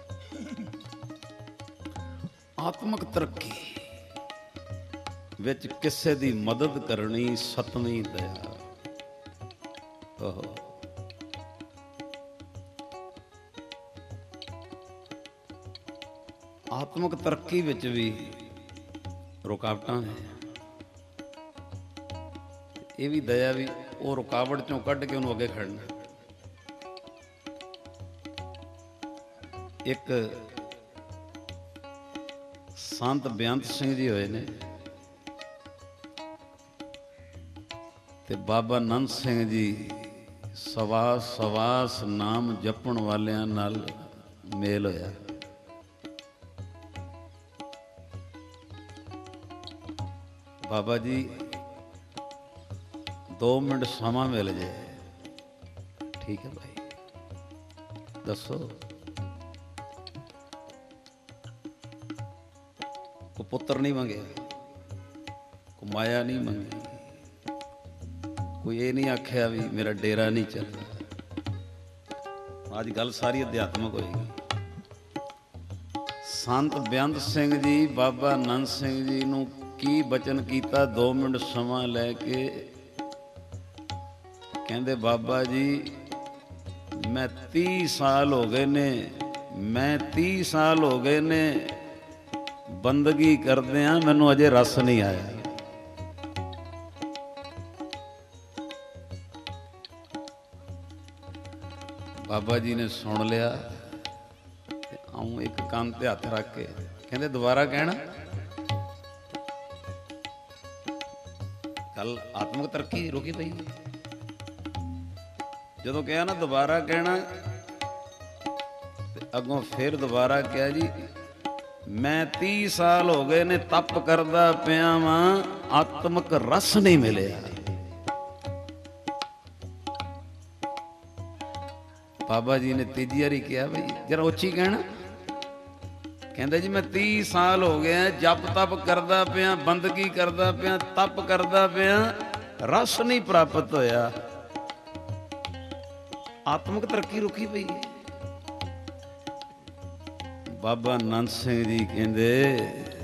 ਆਤਮਕ ਤਰੱਕੀ ਵਿੱਚ ਕਿਸੇ ਦੀ ਮਦਦ ਕਰਨੀ, ਸਤਵੀਂ ਦਇਆ। ਓਹੋ ਆਤਮਿਕ ਤਰੱਕੀ ਵਿੱਚ ਵੀ ਰੁਕਾਵਟਾਂ ਨੇ। ਇਹ ਵੀ ਦਇਆ ਵੀ ਉਹ ਰੁਕਾਵਟ ਚੋਂ ਕੱਢ ਕੇ ਉਹਨੂੰ ਅੱਗੇ ਖੜਨਾ। ਇੱਕ ਸੰਤ ਬੇਅੰਤ ਸਿੰਘ ਜੀ ਹੋਏ ਨੇ ਤੇ ਬਾਬਾ ਨੰਦ ਸਿੰਘ ਜੀ ਸਵਾਸ ਸਵਾਸ ਨਾਮ ਜਪਣ ਵਾਲਿਆਂ ਨਾਲ ਮੇਲ ਹੋਇਆ। ਬਾਬਾ ਜੀ 2 ਮਿੰਟ ਸਮਾਂ ਮਿਲ ਜੇ। ਠੀਕ ਹੈ ਭਾਈ, ਦੱਸੋ ਕੋ ਪੁੱਤਰ ਨਹੀਂ ਮੰਗਿਆ, ਕੋ ਮਾਇਆ ਨਹੀਂ ਮੰਗੀ, ਕੋਈ ਇਹ ਨਹੀਂ ਆਖਿਆ ਵੀ ਮੇਰਾ ਡੇਰਾ ਨਹੀਂ ਚੱਲਦਾ। ਅੱਜ ਗੱਲ ਸਾਰੀ ਅਧਿਆਤਮਕ ਹੋਏਗੀ। ਸੰਤ ਬੇਅੰਤ ਸਿੰਘ ਜੀ ਬਾਬਾ ਨੰਦ ਸਿੰਘ ਜੀ ਨੂੰ ਕੀ ਬਚਨ ਕੀਤਾ? 2 ਮਿੰਟ ਸਮਾਂ ਲੈ ਕੇ ਕਹਿੰਦੇ ਬਾਬਾ ਜੀ ਮੈਂ 30 ਸਾਲ ਹੋ ਗਏ ਨੇ, ਮੈਂ 30 ਸਾਲ ਹੋ ਗਏ ਨੇ ਬੰਦਗੀ ਕਰਦਿਆਂ, ਮੈਨੂੰ ਅਜੇ ਰਸ ਨਹੀਂ ਆਇਆ। ਬਾਬਾ ਜੀ ਨੇ ਸੁਣ ਲਿਆ ਤੇ ਆਉਂ ਇੱਕ ਕੰਨ ਤੇ ਹੱਥ ਰੱਖ ਕੇ ਕਹਿੰਦੇ ਦੁਬਾਰਾ ਕਹਿਣਾ। ਕੱਲ ਆਤਮਿਕ ਤਰੱਕੀ ਰੁਕੀ ਪਈ। ਜਦੋਂ ਕਿਹਾ ਨਾ ਦੁਬਾਰਾ ਕਹਿਣਾ ਤੇ ਅੱਗੋਂ ਫਿਰ ਦੁਬਾਰਾ ਕਿਹਾ ਜੀ ਮੈਂ 30 ਸਾਲ ਹੋ ਗਏ ਨੇ ਤਪ ਕਰਦਾ ਪਿਆ ਵਾਂ, ਆਤਮਿਕ ਰਸ ਨਹੀਂ ਮਿਲਿਆ। ਬਾਬਾ ਜੀ ਨੇ ਤੀਜੀ ਵਾਰੀ ਕਿਹਾ ਬਈ ਜਰਾ ਉੱਚੀ ਕਹਿਣਾ। ਕਹਿੰਦੇ ਜੀ ਮੈਂ 30 ਸਾਲ ਹੋ ਗਿਆ ਜਪ ਤਪ ਕਰਦਾ ਪਿਆ, ਬੰਦਗੀ ਕਰਦਾ ਪਿਆ, ਤਪ ਕਰਦਾ ਪਿਆ, ਰਸ ਨਹੀਂ ਪ੍ਰਾਪਤ ਹੋਇਆ। ਆਤਮਿਕ ਤਰੱਕੀ ਰੁਕੀ ਪਈ ਹੈ। ਬਾਬਾ ਨੰਦ ਸਿੰਘ ਜੀ ਕਹਿੰਦੇ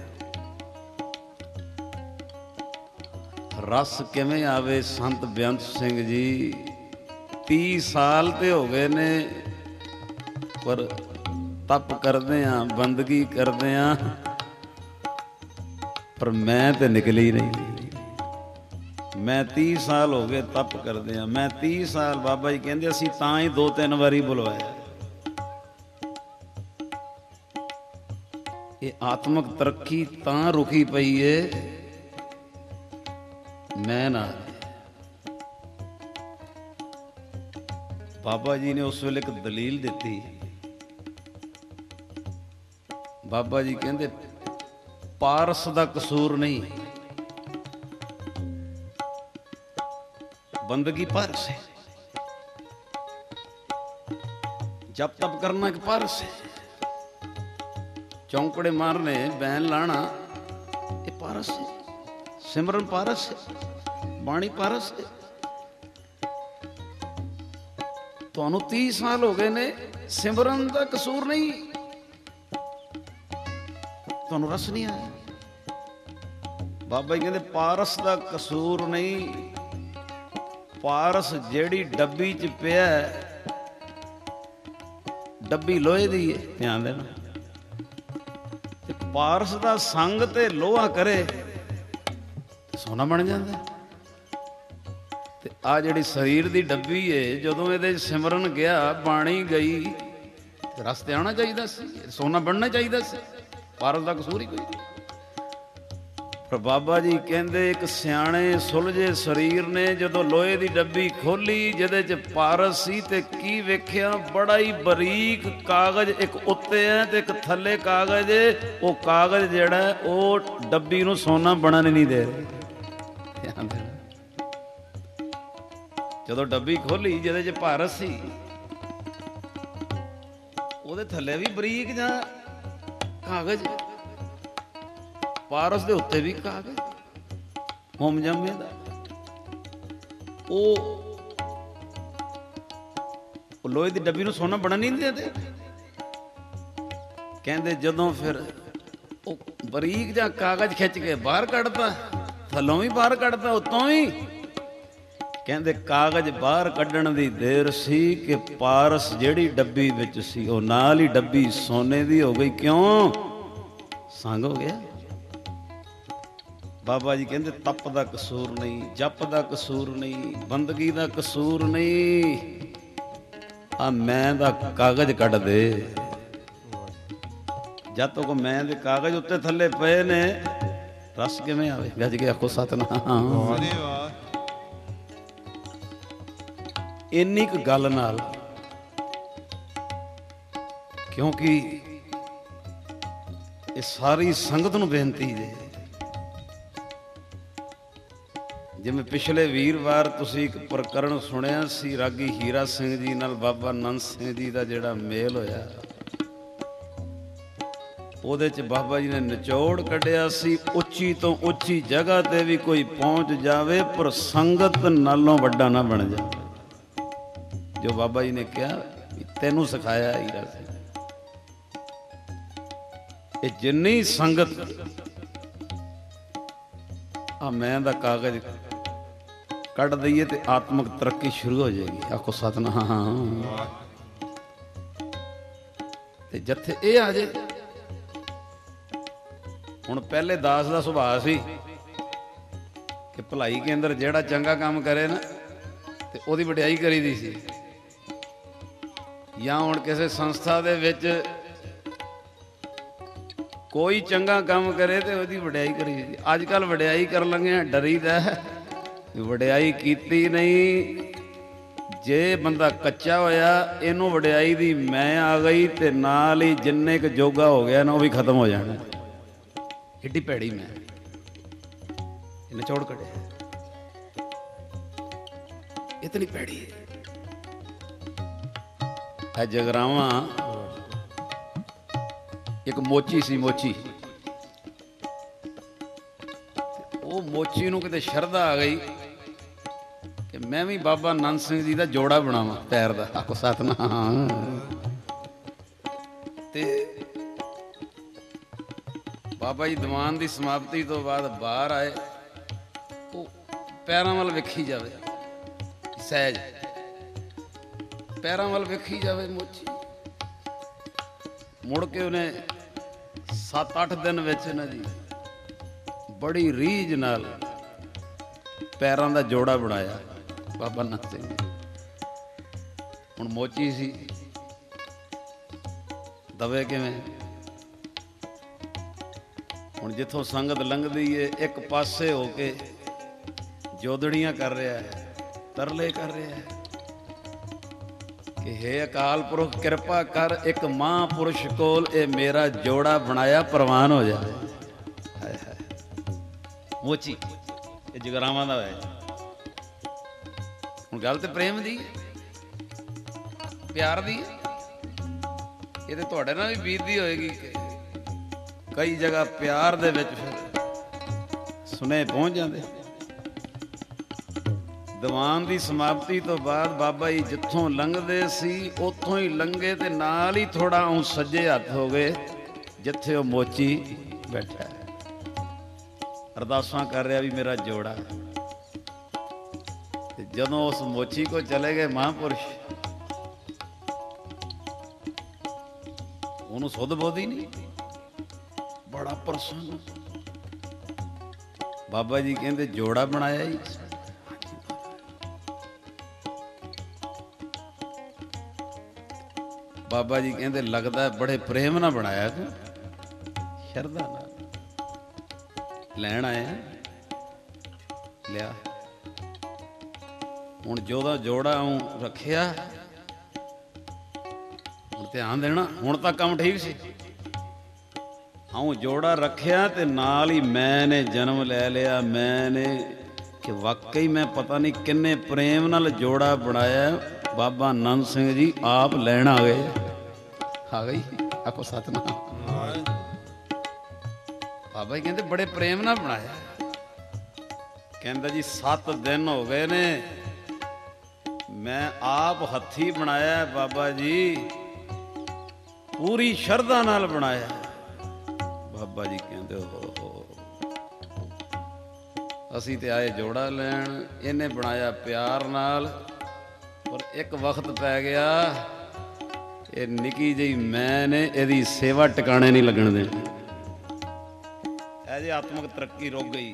ਰਸ ਕਿਵੇਂ ਆਵੇ? ਸੰਤ ਬੇਅੰਤ ਸਿੰਘ ਜੀ 30 ਸਾਲ ਤੇ ਹੋ ਗਏ ਨੇ ਪਰ ਤਪ ਕਰਦੇ ਆਂ, ਬੰਦਗੀ ਕਰਦੇ ਆਂ, ਪਰ ਮੈਂ ਤੇ ਨਿਕਲੀ ਨਹੀਂ। ਮੈਂ 30 ਸਾਲ ਹੋ ਗਏ ਤਪ ਕਰਦੇ ਆਂ, ਮੈਂ 30 ਸਾਲ। ਬਾਬਾ ਜੀ ਕਹਿੰਦੇ ਅਸੀਂ ਤਾਂ ਹੀ 2-3 ਵਾਰੀ ਬੁਲਵਾਇਆ। ਇਹ ਆਤਮਿਕ ਤਰੱਕੀ ਤਾਂ ਰੁਕੀ ਪਈ ਏ ਮੈਂ ਨਾ। ਬਾਬਾ ਜੀ ਨੇ ਉਸ ਵੇਲੇ ਇੱਕ ਦਲੀਲ ਦਿੱਤੀ। ਬਾਬਾ ਜੀ ਕਹਿੰਦੇ ਪਾਰਸ ਦਾ ਕਸੂਰ ਨਹੀਂ, ਬੰਦਗੀ ਪਾਰਸ ਹੈ, ਜਪ ਤਪ ਕਰਨਾ ਇੱਕ ਪਾਰਸ ਹੈ, ਚੌਂਕੜੇ ਮਾਰਨੇ, ਬੈਨ ਲਾਣਾ ਇਹ ਪਾਰਸ ਹੈ, ਸਿਮਰਨ ਪਾਰਸ ਹੈ, ਬਾਣੀ ਪਾਰਸ ਹੈ। ਤੁਹਾਨੂੰ 30 ਸਾਲ ਹੋ ਗਏ ਨੇ, ਸਿਮਰਨ ਦਾ ਕਸੂਰ ਨਹੀਂ, ਤੁਹਾਨੂੰ ਰਸ ਨਹੀਂ ਆਇਆ। ਬਾਬਾ ਜੀ ਕਹਿੰਦੇ ਪਾਰਸ ਦਾ ਕਸੂਰ ਨਹੀਂ, ਪਾਰਸ ਜਿਹੜੀ ਡੱਬੀ 'ਚ ਪਿਆ, ਡੱਬੀ ਲੋਹੇ ਦੀ ਹੈ, ਧਿਆਨ ਦੇਣਾ। ਤੇ ਪਾਰਸ ਦਾ ਸੰਗ ਤੇ ਲੋਹਾ ਕਰੇ ਤੇ ਸੋਨਾ ਬਣ ਜਾਂਦਾ। ਤੇ ਆ ਜਿਹੜੀ ਸਰੀਰ ਦੀ ਡੱਬੀ ਏ, ਜਦੋਂ ਇਹਦੇ 'ਚ ਸਿਮਰਨ ਗਿਆ, ਬਾਣੀ ਗਈ, ਤੇ ਰਸ ਤੇ ਆਉਣਾ ਚਾਹੀਦਾ ਸੀ, ਸੋਨਾ ਬਣਨਾ ਚਾਹੀਦਾ ਸੀ। ਪਾਰਸ ਦਾ ਕਸੂਰ ਹੀ ਕੋਈ ਨਹੀਂ। ਪਰ ਬਾਬਾ ਜੀ ਕਹਿੰਦੇ ਇੱਕ ਸਿਆਣੇ ਸੁਲਝੇ ਸਰੀਰ ਨੇ ਜਦੋਂ ਲੋਹੇ ਦੀ ਡੱਬੀ ਖੋਲੀ ਜਿਹਦੇ 'ਚ ਪਾਰਸ ਸੀ, ਤੇ ਕੀ ਵੇਖਿਆ? ਬੜਾ ਹੀ ਬਰੀਕ ਕਾਗਜ਼ ਇੱਕ ਉੱਤੇ ਹੈ ਤੇ ਇੱਕ ਥੱਲੇ ਕਾਗਜ਼ ਹੈ। ਉਹ ਕਾਗਜ਼ ਜਿਹੜਾ ਉਹ ਡੱਬੀ ਨੂੰ ਸੋਨਾ ਬਣਨ ਨਹੀਂ ਦੇ ਰਿਹਾ। ਧਿਆਨ ਦੇਣਾ। ਜਦੋਂ ਡੱਬੀ ਖੋਲੀ ਜਿਹਦੇ 'ਚ ਪਾਰਸ ਸੀ, ਉਹਦੇ ਥੱਲੇ ਵੀ ਬਰੀਕ ਜਾਂ ਕਾਗਜ਼, ਪਾਰਸ ਦੇ ਉੱਤੇ ਵੀ ਕਾਗਜ਼, ਹੋਮ ਜੰਮੇ ਦਾ। ਉਹ ਲੋਹੇ ਦੀ ਡੱਬੀ ਨੂੰ ਸੋਨਾ ਬਣਨ ਨਹੀਂ ਦਿੰਦੇ। ਕਹਿੰਦੇ ਜਦੋਂ ਫਿਰ ਉਹ ਬਰੀਕ ਜਿਹਾ ਕਾਗਜ਼ ਖਿੱਚ ਕੇ ਬਾਹਰ ਕੱਢਤਾ, ਥੱਲੋਂ ਵੀ ਬਾਹਰ ਕੱਢਤਾ, ਉੱਤੋਂ ਵੀ, ਕਹਿੰਦੇ ਕਾਗਜ਼ ਬਾਹਰ ਕੱਢਣ ਦੀ ਦੇਰ ਸੀ ਕਿ ਪਾਰਸ ਜਿਹੜੀ ਡੱਬੀ ਵਿੱਚ ਸੀ ਉਹ ਨਾਲ ਹੀ ਡੱਬੀ ਸੋਨੇ ਦੀ ਹੋ ਗਈ। ਕਿਉਂ? ਸੰਗ ਹੋ ਗਿਆ। ਬਾਬਾ ਜੀ ਕਹਿੰਦੇ ਤਪ ਦਾ ਕਸੂਰ ਨਹੀਂ, ਜਪ ਦਾ ਕਸੂਰ ਨਹੀਂ, ਬੰਦਗੀ ਦਾ ਕਸੂਰ ਨਹੀਂ, ਆ ਮੈਂ ਦਾ ਕਾਗਜ਼ ਕੱਢ ਦੇ। ਜਦ ਤੱਕ ਮੈਂ ਦੇ ਕਾਗਜ਼ ਉੱਤੇ ਥੱਲੇ ਪਏ ਨੇ, ਰਸ ਕਿਵੇਂ ਆਵੇ? ਗੱਜ ਕੇ ਆਖੋ ਸਤਿਨਾਮ। ਇੰਨੀ ਕੁ ਗੱਲ ਨਾਲ, ਕਿਉਂਕਿ ਇਹ ਸਾਰੀ ਸੰਗਤ ਨੂੰ ਬੇਨਤੀ ਜੇ, ਜਿਵੇਂ ਪਿਛਲੇ ਵੀਰਵਾਰ ਤੁਸੀਂ ਇੱਕ ਪ੍ਰਕਰਣ ਸੁਣਿਆ ਸੀ ਰਾਗੀ ਹੀਰਾ ਸਿੰਘ ਜੀ ਨਾਲ ਬਾਬਾ ਨੰਦ ਸਿੰਘ ਜੀ ਦਾ ਜਿਹੜਾ ਮੇਲ ਹੋਇਆ, ਉਹਦੇ 'ਚ ਬਾਬਾ ਜੀ ਨੇ ਨਿਚੋੜ ਕੱਢਿਆ ਸੀ, ਉੱਚੀ ਤੋਂ ਉੱਚੀ ਜਗ੍ਹਾ ਤੇ ਵੀ ਕੋਈ ਪਹੁੰਚ ਜਾਵੇ ਪਰ ਸੰਗਤ ਨਾਲੋਂ ਵੱਡਾ ਨਾ ਬਣ ਜਾਵੇ। ਜੋ ਬਾਬਾ ਜੀ ਨੇ ਕਿਹਾ ਤੈਨੂੰ ਸਿਖਾਇਆ ਹੀਰਾ ਸਿੰਘ, ਇਹ ਜਿੰਨੀ ਸੰਗਤ ਆ ਮੈਂ ਦਾ ਕਾਗਜ਼ ਕੱਢ ਦਈਏ ਤੇ ਆਤਮਿਕ ਤਰੱਕੀ ਸ਼ੁਰੂ ਹੋ ਜਾਏਗੀ। ਆਖੋ ਸਤਿਨਾਮ। ਤੇ ਜਿੱਥੇ ਇਹ ਆ ਜੇ, ਹੁਣ ਪਹਿਲੇ ਦਾਸ ਦਾ ਸੁਭਾਅ ਸੀ ਕਿ ਭਲਾਈ ਕੇਂਦਰ ਜਿਹੜਾ ਚੰਗਾ ਕੰਮ ਕਰੇ ਨਾ ਤੇ ਉਹਦੀ ਵਡਿਆਈ ਕਰੀਦੀ ਸੀ, ਜਾਂ ਹੁਣ ਕਿਸੇ ਸੰਸਥਾ ਦੇ ਵਿੱਚ ਕੋਈ ਚੰਗਾ ਕੰਮ ਕਰੇ ਤੇ ਉਹਦੀ ਵਡਿਆਈ ਕਰੀਦੀ। ਅੱਜ ਕੱਲ੍ਹ ਵਡਿਆਈ ਕਰਨ ਲੱਗੇ ਡਰੀਦਾ, ਵਡਿਆਈ ਕੀਤੀ ਨਹੀਂ। ਜੇ ਬੰਦਾ ਕੱਚਾ ਹੋਇਆ, ਇਹਨੂੰ ਵਡਿਆਈ ਦੀ ਮੈਂ ਆ ਗਈ ਤੇ ਨਾਲ ਹੀ ਜਿੰਨੇ ਕੁ ਜੋਗਾ ਹੋ ਗਿਆ ਨਾ ਉਹ ਵੀ ਖਤਮ ਹੋ ਜਾਣਾ। ਏਡੀ ਭੈੜੀ ਮੈਂ ਇਹਨੇ ਚੋੜ ਕੱਢਿਆ, ਇਤਨੀ ਭੈੜੀ ਹੈ। ਇਹ ਜਗਰਾਵਾਂ ਇੱਕ ਮੋਚੀ ਸੀ, ਮੋਚੀ, ਉਹ ਮੋਚੀ ਨੂੰ ਕਿਤੇ ਸ਼ਰਧਾ ਆ ਗਈ ਕਿ ਮੈਂ ਵੀ ਬਾਬਾ ਨੰਦ ਸਿੰਘ ਜੀ ਦਾ ਜੋੜਾ ਬਣਾਵਾਂ ਪੈਰ ਦਾ। ਆਖੋ ਸਤਿਨਾਮ। ਤੇ ਬਾਬਾ ਜੀ ਦੀਵਾਨ ਦੀ ਸਮਾਪਤੀ ਤੋਂ ਬਾਅਦ ਬਾਹਰ ਆਏ, ਉਹ ਪੈਰਾਂ ਵੱਲ ਵੇਖੀ ਜਾਵੇ, ਸਹਿਜ ਪੈਰਾਂ ਵੱਲ ਵੇਖੀ ਜਾਵੇ ਮੋਚੀ। ਮੁੜ ਕੇ ਉਹਨੇ 7-8 ਦਿਨ ਵਿੱਚ ਨਾ ਜੀ ਬੜੀ ਰੀਝ ਨਾਲ ਪੈਰਾਂ ਦਾ ਜੋੜਾ ਬਣਾਇਆ ਬਾਬਾ ਨੰਦ ਸਿੰਘ ਜੀ। ਹੁਣ ਮੋਚੀ ਸੀ, ਦਵੇ ਕਿਵੇਂ? ਹੁਣ ਜਿੱਥੋਂ ਸੰਗਤ ਲੰਘਦੀ ਏ, ਇੱਕ ਪਾਸੇ ਹੋ ਕੇ ਜੋਦੜੀਆਂ ਕਰ ਰਿਹਾ ਹੈ, ਤਰਲੇ ਕਰ ਰਿਹਾ ਹੈ ਕਿ ਹੇ ਅਕਾਲ ਪੁਰਖ ਕਿਰਪਾ ਕਰ, ਇੱਕ ਮਹਾਂਪੁਰਸ਼ ਕੋਲ ਇਹ ਮੇਰਾ ਜੋੜਾ ਬਣਾਇਆ ਪ੍ਰਵਾਨ ਹੋ ਜਾਵੇ। ਹਾਏ ਹਾਏ। ਮੋਚੀ ਇਹ ਜਗਰਾਵਾਂ ਦਾ ਹੋਇਆ। ਹੁਣ ਗੱਲ ਤੇ ਪ੍ਰੇਮ ਦੀ, ਪਿਆਰ ਦੀ, ਇਹ ਤੇ ਤੁਹਾਡੇ ਨਾਲ ਵੀ ਬੀਤਦੀ ਹੋਏਗੀ ਕਿ ਕਈ ਜਗ੍ਹਾ ਪਿਆਰ ਦੇ ਵਿੱਚ ਫਿਰ ਸੁਨੇਹੇ ਪਹੁੰਚ ਜਾਂਦੇ। ਦੀਵਾਨ ਦੀ ਸਮਾਪਤੀ ਤੋਂ ਬਾਅਦ ਬਾਬਾ ਜੀ ਜਿੱਥੋਂ ਲੰਘਦੇ ਸੀ ਉੱਥੋਂ ਹੀ ਲੰਘੇ ਤੇ ਨਾਲ ਹੀ ਥੋੜਾ ਉਹ ਸੱਜੇ ਹੱਥ ਹੋ ਗਏ ਜਿੱਥੇ ਉਹ ਮੋਚੀ ਬੈਠਾ, ਅਰਦਾਸਾਂ ਕਰ ਰਿਹਾ ਵੀ ਮੇਰਾ ਜੋੜਾ। ਤੇ ਜਦੋਂ ਉਸ ਮੋਚੀ ਕੋ ਚਲੇ ਗਏ ਮਹਾਂਪੁਰਸ਼, ਉਹਨੂੰ ਸੁੱਧ ਬੁੱਧ ਹੀ ਨਹੀਂ, ਬੜਾ ਪ੍ਰਸੰਨ। ਬਾਬਾ ਜੀ ਕਹਿੰਦੇ ਜੋੜਾ ਬਣਾਇਆ ਹੀ। ਬਾਬਾ ਜੀ ਕਹਿੰਦੇ ਲੱਗਦਾ ਬੜੇ ਪ੍ਰੇਮ ਨਾਲ ਬਣਾਇਆ ਤੂੰ, ਸ਼ਰਧਾ ਨਾਲ। ਲੈਣ ਆਇਆ, ਲਿਆ। ਹੁਣ ਜੋਦਾ ਜੋੜਾ ਉਹ ਰੱਖਿਆ, ਹੁਣ ਧਿਆਨ ਦੇਣਾ। ਹੁਣ ਤਾਂ ਕੰਮ ਠੀਕ ਸੀ, ਹਾਂ ਜੋੜਾ ਰੱਖਿਆ ਤੇ ਨਾਲ ਹੀ ਮੈਂ ਨੇ ਜਨਮ ਲੈ ਲਿਆ। ਮੈਂ ਨੇ ਕਿ ਵਾਕਈ ਮੈਂ ਪਤਾ ਨਹੀਂ ਕਿੰਨੇ ਪ੍ਰੇਮ ਨਾਲ ਜੋੜਾ ਬਣਾਇਆ। ਬਾਬਾ ਨੰਦ ਸਿੰਘ ਜੀ ਆਪ ਲੈਣ ਆ ਗਏ। ਆ ਗਈ। ਆਖੋ ਸਤਿਨਾਮ। ਬਾਬਾ ਜੀ ਕਹਿੰਦੇ ਬੜੇ ਪ੍ਰੇਮ ਨਾਲ ਬਣਾਇਆ। ਕਹਿੰਦਾ ਜੀ 7 ਦਿਨ ਹੋ ਗਏ ਨੇ, ਮੈਂ ਆਪ ਹੱਥੀਂ ਬਣਾਇਆ ਬਾਬਾ ਜੀ, ਪੂਰੀ ਸ਼ਰਧਾ ਨਾਲ ਬਣਾਇਆ। ਬਾਬਾ ਜੀ ਕਹਿੰਦੇ ਹੋ ਅਸੀਂ ਤੇ ਆਏ ਜੋੜਾ ਲੈਣ। ਇਹਨੇ ਬਣਾਇਆ ਪਿਆਰ ਨਾਲ, ਪਰ ਇੱਕ ਵਕਤ ਪੈ ਗਿਆ, ਇਹ ਨਿੱਕੀ ਜਿਹੀ ਮੈਂ ਨੇ ਇਹਦੀ ਸੇਵਾ ਟਿਕਾਣੇ ਨਹੀਂ ਲੱਗਣ ਦੇਣੀ। ਇਹ ਜੇ ਆਤਮਿਕ ਤਰੱਕੀ ਰੁਕ ਗਈ।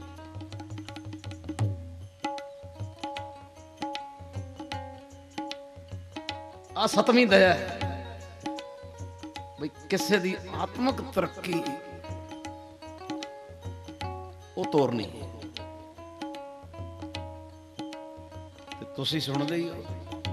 ਆ ਸਤਵੀਂ ਦਇਆ ਬਈ ਕਿਸੇ ਦੀ ਆਤਮਿਕ ਤਰੱਕੀ ਉਹ ਤੋਰਨੀ। ਤੇ ਤੁਸੀਂ ਸੁਣਦੇ ਹੀ ਹੋ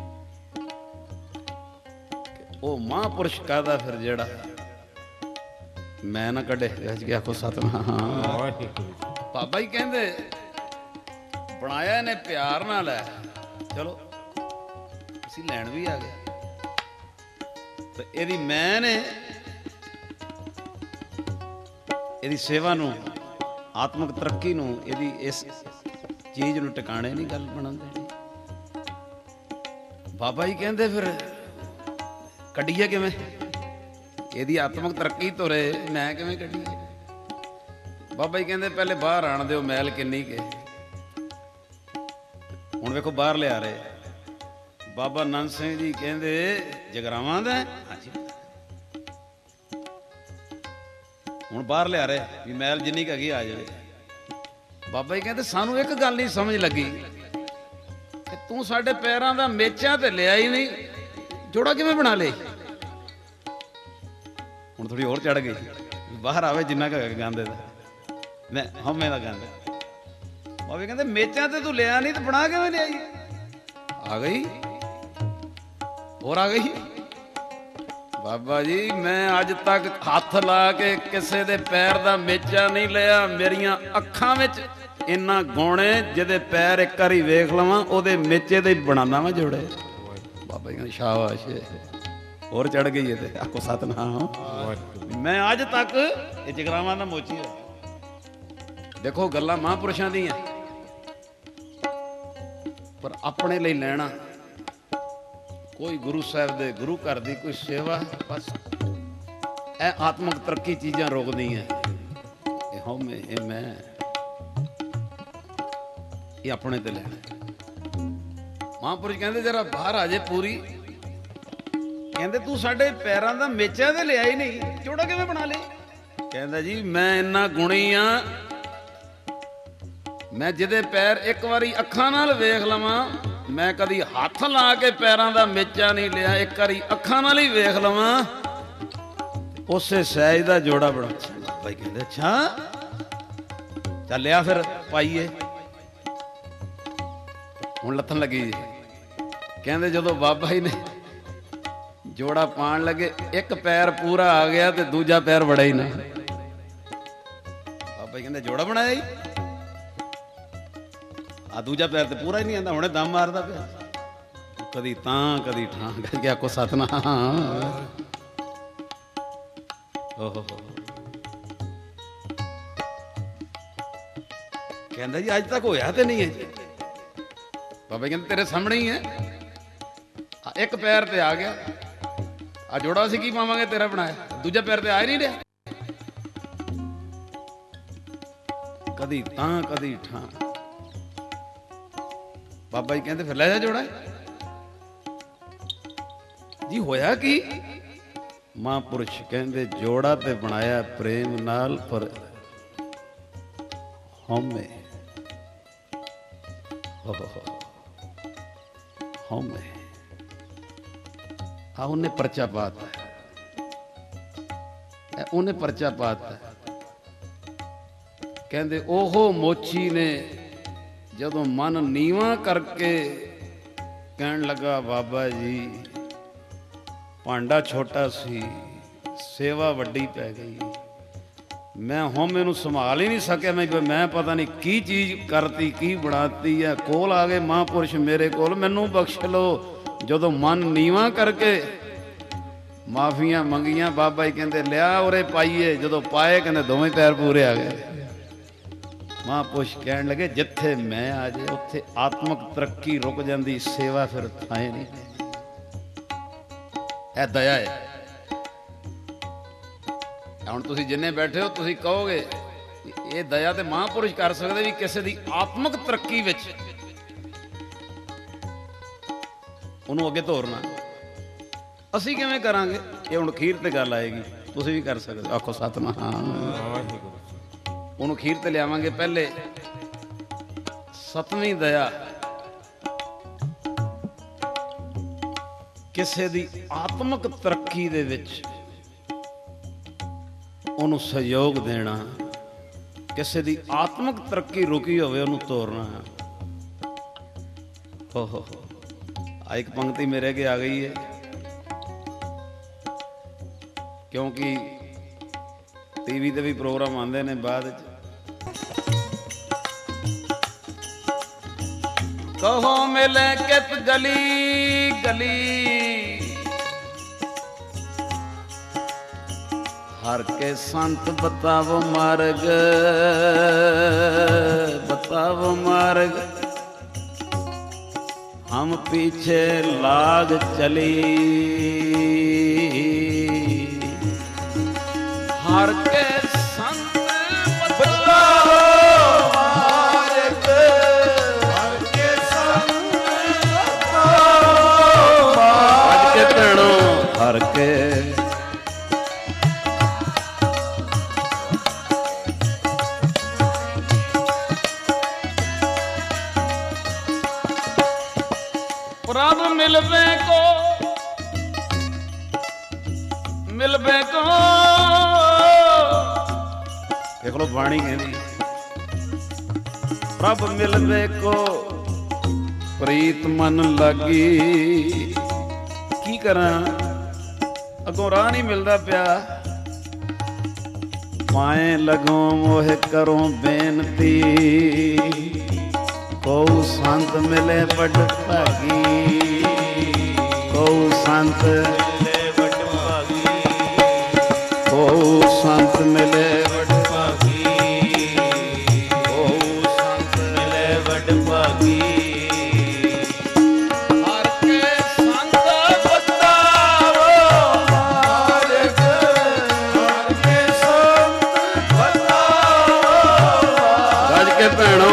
ਉਹ ਮਹਾਂਪੁਰਸ਼ ਕਾਹਦਾ ਫਿਰ ਜਿਹੜਾ ਮੈਂ ਨਾ ਕੱਢੇ ਗਿਆ ਕੋ ਸਤਨਾਮ। ਬਾਬਾ ਜੀ ਕਹਿੰਦੇ ਬਣਾਇਆ ਨੇ ਪਿਆਰ ਨਾਲ ਹੈ, ਚਲੋ ਅਸੀਂ ਲੈਣ ਵੀ ਆ ਗਏ। ਤੇ ਇਹਦੀ ਮੈਂ ਨੇ ਇਹਦੀ ਸੇਵਾ ਨੂੰ, ਆਤਮਿਕ ਤਰੱਕੀ ਨੂੰ, ਇਹਦੀ ਇਸ ਚੀਜ਼ ਨੂੰ ਟਿਕਾਣੇ ਨਹੀਂ ਗੱਲ ਬਣਨ ਦੇਣੀ। ਬਾਬਾ ਜੀ ਕਹਿੰਦੇ ਫਿਰ ਕੱਢੀਏ ਕਿਵੇਂ? ਇਹਦੀ ਆਤਮਿਕ ਤਰੱਕੀ ਤੁਰੇ, ਮੈਂ ਕਿਵੇਂ ਕੱਢੀਏ? ਬਾਬਾ ਜੀ ਕਹਿੰਦੇ ਪਹਿਲੇ ਬਾਹਰ ਆਣ ਦਿਓ, ਮੈਲ ਕਿੰਨੀ ਕੇ। ਹੁਣ ਵੇਖੋ ਬਾਹਰ ਲਿਆ ਰਹੇ ਬਾਬਾ ਨੰਦ ਸਿੰਘ ਜੀ ਕਹਿੰਦੇ ਜਗਰਾਵਾਂ ਦਾ। ਹਾਂਜੀ, ਹੁਣ ਬਾਹਰ ਲਿਆ ਰਹੇ ਵੀ ਮੈਲ ਜਿੰਨੀ ਕੁ ਹੈਗੀ ਆ ਜਾਵੇ। ਬਾਬਾ ਜੀ ਕਹਿੰਦੇ ਸਾਨੂੰ ਇੱਕ ਗੱਲ ਨਹੀਂ ਸਮਝ ਲੱਗੀ ਕਿ ਤੂੰ ਸਾਡੇ ਪੈਰਾਂ ਦਾ ਮੇਚਾ ਤੇ ਲਿਆ ਹੀ ਨਹੀਂ, ਜੋੜਾ ਕਿਵੇਂ ਬਣਾ ਲੇ? ਹੁਣ ਥੋੜੀ ਹੋਰ ਚੜ ਗਈ, ਬਾਹਰ ਆਵੇ ਜਿੰਨਾ ਕੁ ਗੰਦ ਦਾ, ਮੈਂ ਹਉਮੈ ਦਾ ਗੰਦ। ਬਾਬਾ ਕਹਿੰਦੇ ਮੇਚਾਂ ਤੇ ਤੂੰ ਲਿਆ ਨਹੀਂ ਤੇ ਬਣਾ ਕਿਵੇਂ ਲਿਆਈ? ਆ ਗਈ, ਹੋਰ ਆ ਗਈ। ਬਾਬਾ ਜੀ ਮੈਂ ਅੱਜ ਤੱਕ ਹੱਥ ਲਾ ਕੇ ਕਿਸੇ ਦੇ ਪੈਰ ਦਾ ਮੇਚਾ ਨਹੀਂ ਲਿਆ। ਮੇਰੀਆਂ ਅੱਖਾਂ ਵਿੱਚ ਇੰਨਾ ਗੁਣ ਏ, ਜਿਹਦੇ ਪੈਰ ਇੱਕ ਵਾਰੀ ਵੇਖ ਲਵਾਂ ਉਹਦੇ ਮੇਚੇ ਦੇ ਬਣਾਉਂਦਾ ਮੈਂ ਜੋੜੇ। ਬਾਬਾ ਜੀ ਕਹਿੰਦੇ ਸ਼ਾਬਾਸ਼, ਹੋਰ ਚੜ ਗਈ ਇਹ ਤੇ ਆਖੋ ਸਤਨਾਮ। ਮੈਂ ਅੱਜ ਤੱਕ ਇਹ ਜਗਰਾਵਾਂ ਦਾ ਮੋਚੀ ਹੈ। ਦੇਖੋ ਗੱਲਾਂ ਮਹਾਂਪੁਰਸ਼ਾਂ ਦੀਆਂ, ਪਰ ਆਪਣੇ ਲਈ ਲੈਣਾ ਕੋਈ ਗੁਰੂ ਸਾਹਿਬ ਦੇ ਗੁਰੂ ਘਰ ਦੀ ਕੋਈ ਸੇਵਾ, ਬਸ ਇਹ ਆਤਮਿਕ ਤਰੱਕੀ ਚੀਜ਼ਾਂ ਰੋਕਦੀਆਂ। ਇਹ ਹਉਮੈ, ਇਹ ਮੈਂ, ਇਹ ਆਪਣੇ ਤੇ ਲੈਣਾ। ਮਹਾਂਪੁਰਸ਼ ਕਹਿੰਦੇ ਜਰਾ ਬਾਹਰ ਆ ਜੇ ਪੂਰੀ। ਕਹਿੰਦੇ ਤੂੰ ਸਾਡੇ ਪੈਰਾਂ ਦਾ ਮੇਚਾ ਤੇ ਲਿਆ ਹੀ ਨਹੀਂ, ਜੋੜਾ ਕਿਵੇਂ ਬਣਾ ਲੇ? ਕਹਿੰਦਾ ਜੀ ਮੈਂ ਇੰਨਾ ਗੁਣੀ ਆ, ਮੈਂ ਜਿਹਦੇ ਪੈਰ ਇੱਕ ਵਾਰੀ ਅੱਖਾਂ ਨਾਲ ਵੇਖ ਲਵਾਂ, ਮੈਂ ਕਦੀ ਹੱਥ ਲਾ ਕੇ ਪੈਰਾਂ ਦਾ ਮੇਚਾ ਨਹੀਂ ਲਿਆ, ਇੱਕ ਵਾਰੀ ਅੱਖਾਂ ਨਾਲ ਹੀ ਵੇਖ ਲਵਾਂ, ਉਸੇ ਸਹਿਜ ਦਾ ਜੋੜਾ ਬਣਾ। ਬਾਈ ਕਹਿੰਦੇ ਅੱਛਾ ਚੱਲਿਆ ਫਿਰ ਪਾਈਏ। ਹੁਣ ਲੱਥਣ ਲੱਗੀ ਜੀ। ਕਹਿੰਦੇ ਜਦੋਂ ਬਾਬਾ ਜੀ ਨੇ ਜੋੜਾ ਪਾਣ ਲੱਗੇ, ਇੱਕ ਪੈਰ ਪੂਰਾ ਆ ਗਿਆ ਤੇ ਦੂਜਾ ਪੈਰ ਬੜਾ ਹੀ ਨਾ। ਬਾਬਾ ਜੀ ਕਹਿੰਦੇ ਜੋੜਾ ਬਣਾਇਆ ਜੀ, ਆ ਦੂਜਾ ਪੈਰ ਤੇ ਪੂਰਾ ਹੀ ਨਹੀਂ ਆਂਦਾ, ਹੁਣੇ ਦਮ ਮਾਰਦਾ ਪਿਆ, ਕਦੀ ਤਾਂ ਕਦੀ ਠਾਂ ਕਰ ਗਿਆ ਕੋ ਸਤਨਾਮ। ਓਹੋ ਕਹਿੰਦਾ ਜੀ ਅੱਜ ਤੱਕ ਹੋਇਆ ਤੇ ਨਹੀਂ ਹੈ ਜੀ। ਬਾਬਾ ਕਹਿੰਦੇ ਤੇਰੇ ਸਾਹਮਣੇ ਹੀ ਹੈ, ਇੱਕ ਪੈਰ ਤੇ ਆ ਗਿਆ, ਆ ਜੋੜਾ ਸੀ ਕੀ ਪਾਵਾਂਗੇ ਤੇਰਾ ਬਣਾਇਆ, ਦੂਜਾ ਪੈਰ ਤੇ ਆ ਹੀ ਨਹੀਂ ਰਿਹਾ, ਕਦੀ ਤਾਂ ਕਦੀ ਠਾਂ। ਬਾਬਾ ਜੀ ਕਹਿੰਦੇ ਫਿਰ ਲੈ ਜਾ ਜੋੜਾ ਜੀ। ਹੋਇਆ ਕੀ? ਮਹਾਂਪੁਰਸ਼ ਕਹਿੰਦੇ ਜੋੜਾ ਤੇ ਬਣਾਇਆ ਪ੍ਰੇਮ ਨਾਲ, ਪਰ ਹਉਮੈ, ਹਉਮੈ ਆ ਉਹਨੇ ਪਰਚਾ ਪਾਤਾ, ਉਹਨੇ ਪਰਚਾ ਪਾਤਾ। ਕਹਿੰਦੇ ਉਹ ਮੋਚੀ ਨੇ ਜਦੋਂ ਮਨ ਨੀਵਾਂ ਕਰਕੇ ਕਹਿਣ ਲੱਗਾ ਬਾਬਾ ਜੀ ਭਾਂਡਾ ਛੋਟਾ ਸੀ, ਸੇਵਾ ਵੱਡੀ ਪੈ ਗਈ, ਮੈਂ ਹਉਮੈ ਨੂੰ ਸੰਭਾਲ ਹੀ ਨਹੀਂ ਸਕਿਆ, ਮੈਂ ਪਤਾ ਨਹੀਂ ਕੀ ਚੀਜ਼ ਕਰਤੀ, ਕੀ ਬਣਾਤੀ ਆ। ਕੋਲ ਆ ਗਏ ਮਹਾਂਪੁਰਸ਼ ਮੇਰੇ ਕੋਲ, ਮੈਨੂੰ ਬਖਸ਼ ਲਓ। ਜਦੋਂ ਮਨ ਨੀਵਾਂ ਕਰਕੇ ਮਾਫੀਆਂ ਮੰਗੀਆਂ, ਬਾਬਾ ਜੀ ਕਹਿੰਦੇ ਲਿਆ ਉਰੇ ਪਾਈਏ। ਜਦੋਂ ਪਾਏ ਕਹਿੰਦੇ ਦੋਵੇਂ ਪੈਰ ਪੂਰੇ ਆ ਗਏ। ਮਹਾਂਪੁਰਸ਼ ਕਹਿਣ ਲੱਗੇ ਜਿੱਥੇ ਮੈਂ ਆ ਜਾਏ ਉੱਥੇ ਆਤਮਿਕ ਤਰੱਕੀ ਰੁਕ ਜਾਂਦੀ, ਸੇਵਾ ਫਿਰ ਥਾਂ ਨਹੀਂ। ਇਹ ਦਇਆ ਹੈ। ਹੁਣ ਤੁਸੀਂ ਜਿੰਨੇ ਬੈਠੇ ਹੋ ਤੁਸੀਂ ਕਹੋਗੇ ਇਹ ਦਇਆ ਤੇ ਮਹਾਂਪੁਰਸ਼ ਕਰ ਸਕਦੇ ਵੀ ਕਿਸੇ ਦੀ ਆਤਮਿਕ ਤਰੱਕੀ ਵਿੱਚ ਉਹਨੂੰ ਅੱਗੇ ਤੋਰਨਾ। ਅਸੀਂ ਕਿਵੇਂ ਕਰਾਂਗੇ? ਇਹ ਹੁਣ ਅਖੀਰ ਤੇ ਗੱਲ ਆਏਗੀ, ਤੁਸੀਂ ਵੀ ਕਰ ਸਕਦੇ। ਆਖੋ ਸਤਿਨਾਮ। ਉਹਨੂੰ ਅਖੀਰ ਤੇ ਲਿਆਵਾਂਗੇ। ਪਹਿਲੇ ਸਤਵੀਂ ਦਇਆ ਕਿਸੇ ਦੀ ਆਤਮਿਕ ਤਰੱਕੀ ਦੇ ਵਿੱਚ ਉਹਨੂੰ ਸਹਿਯੋਗ ਦੇਣਾ, ਕਿਸੇ ਦੀ ਆਤਮਿਕ ਤਰੱਕੀ ਰੁਕੀ ਹੋਵੇ ਉਹਨੂੰ ਤੋਰਨਾ। ਹੋ ਆ ਇੱਕ ਪੰਕਤੀ ਮੇਰੇ ਅੱਗੇ ਆ ਗਈ ਹੈ, ਕਿਉਂਕਿ ਟੀਵੀ ਤੇ ਵੀ ਪ੍ਰੋਗਰਾਮ ਆਉਂਦੇ ਨੇ ਬਾਅਦ ਚ। ਕਹੋ ਮਿਲੇ ਕਿਤ ਗਲੀ ਗਲੀ, हर के संत बतावो मार्ग, बतावो मार्ग, हम पीछे लाग चली। हर के संत बतावो मार्ग, हर के संत बतावो मार्ग, हर के प्रभ मिलवे को, मिलवे को। देख लो बाणी कहती प्रभ मिलवे को प्रीत मन लगी। की करा अगों राह नहीं मिलता पिया, पाए लगो मोह करो बेनती। कौ संत मिले बड़ भागी, कौ संत मिले बड़ भागी, कौ संत मिले बड़ भागी, कौ संत मिले बड़ भागी। हर के संत बतावो मार्ग, हर के संत बतावो। गज के भैणों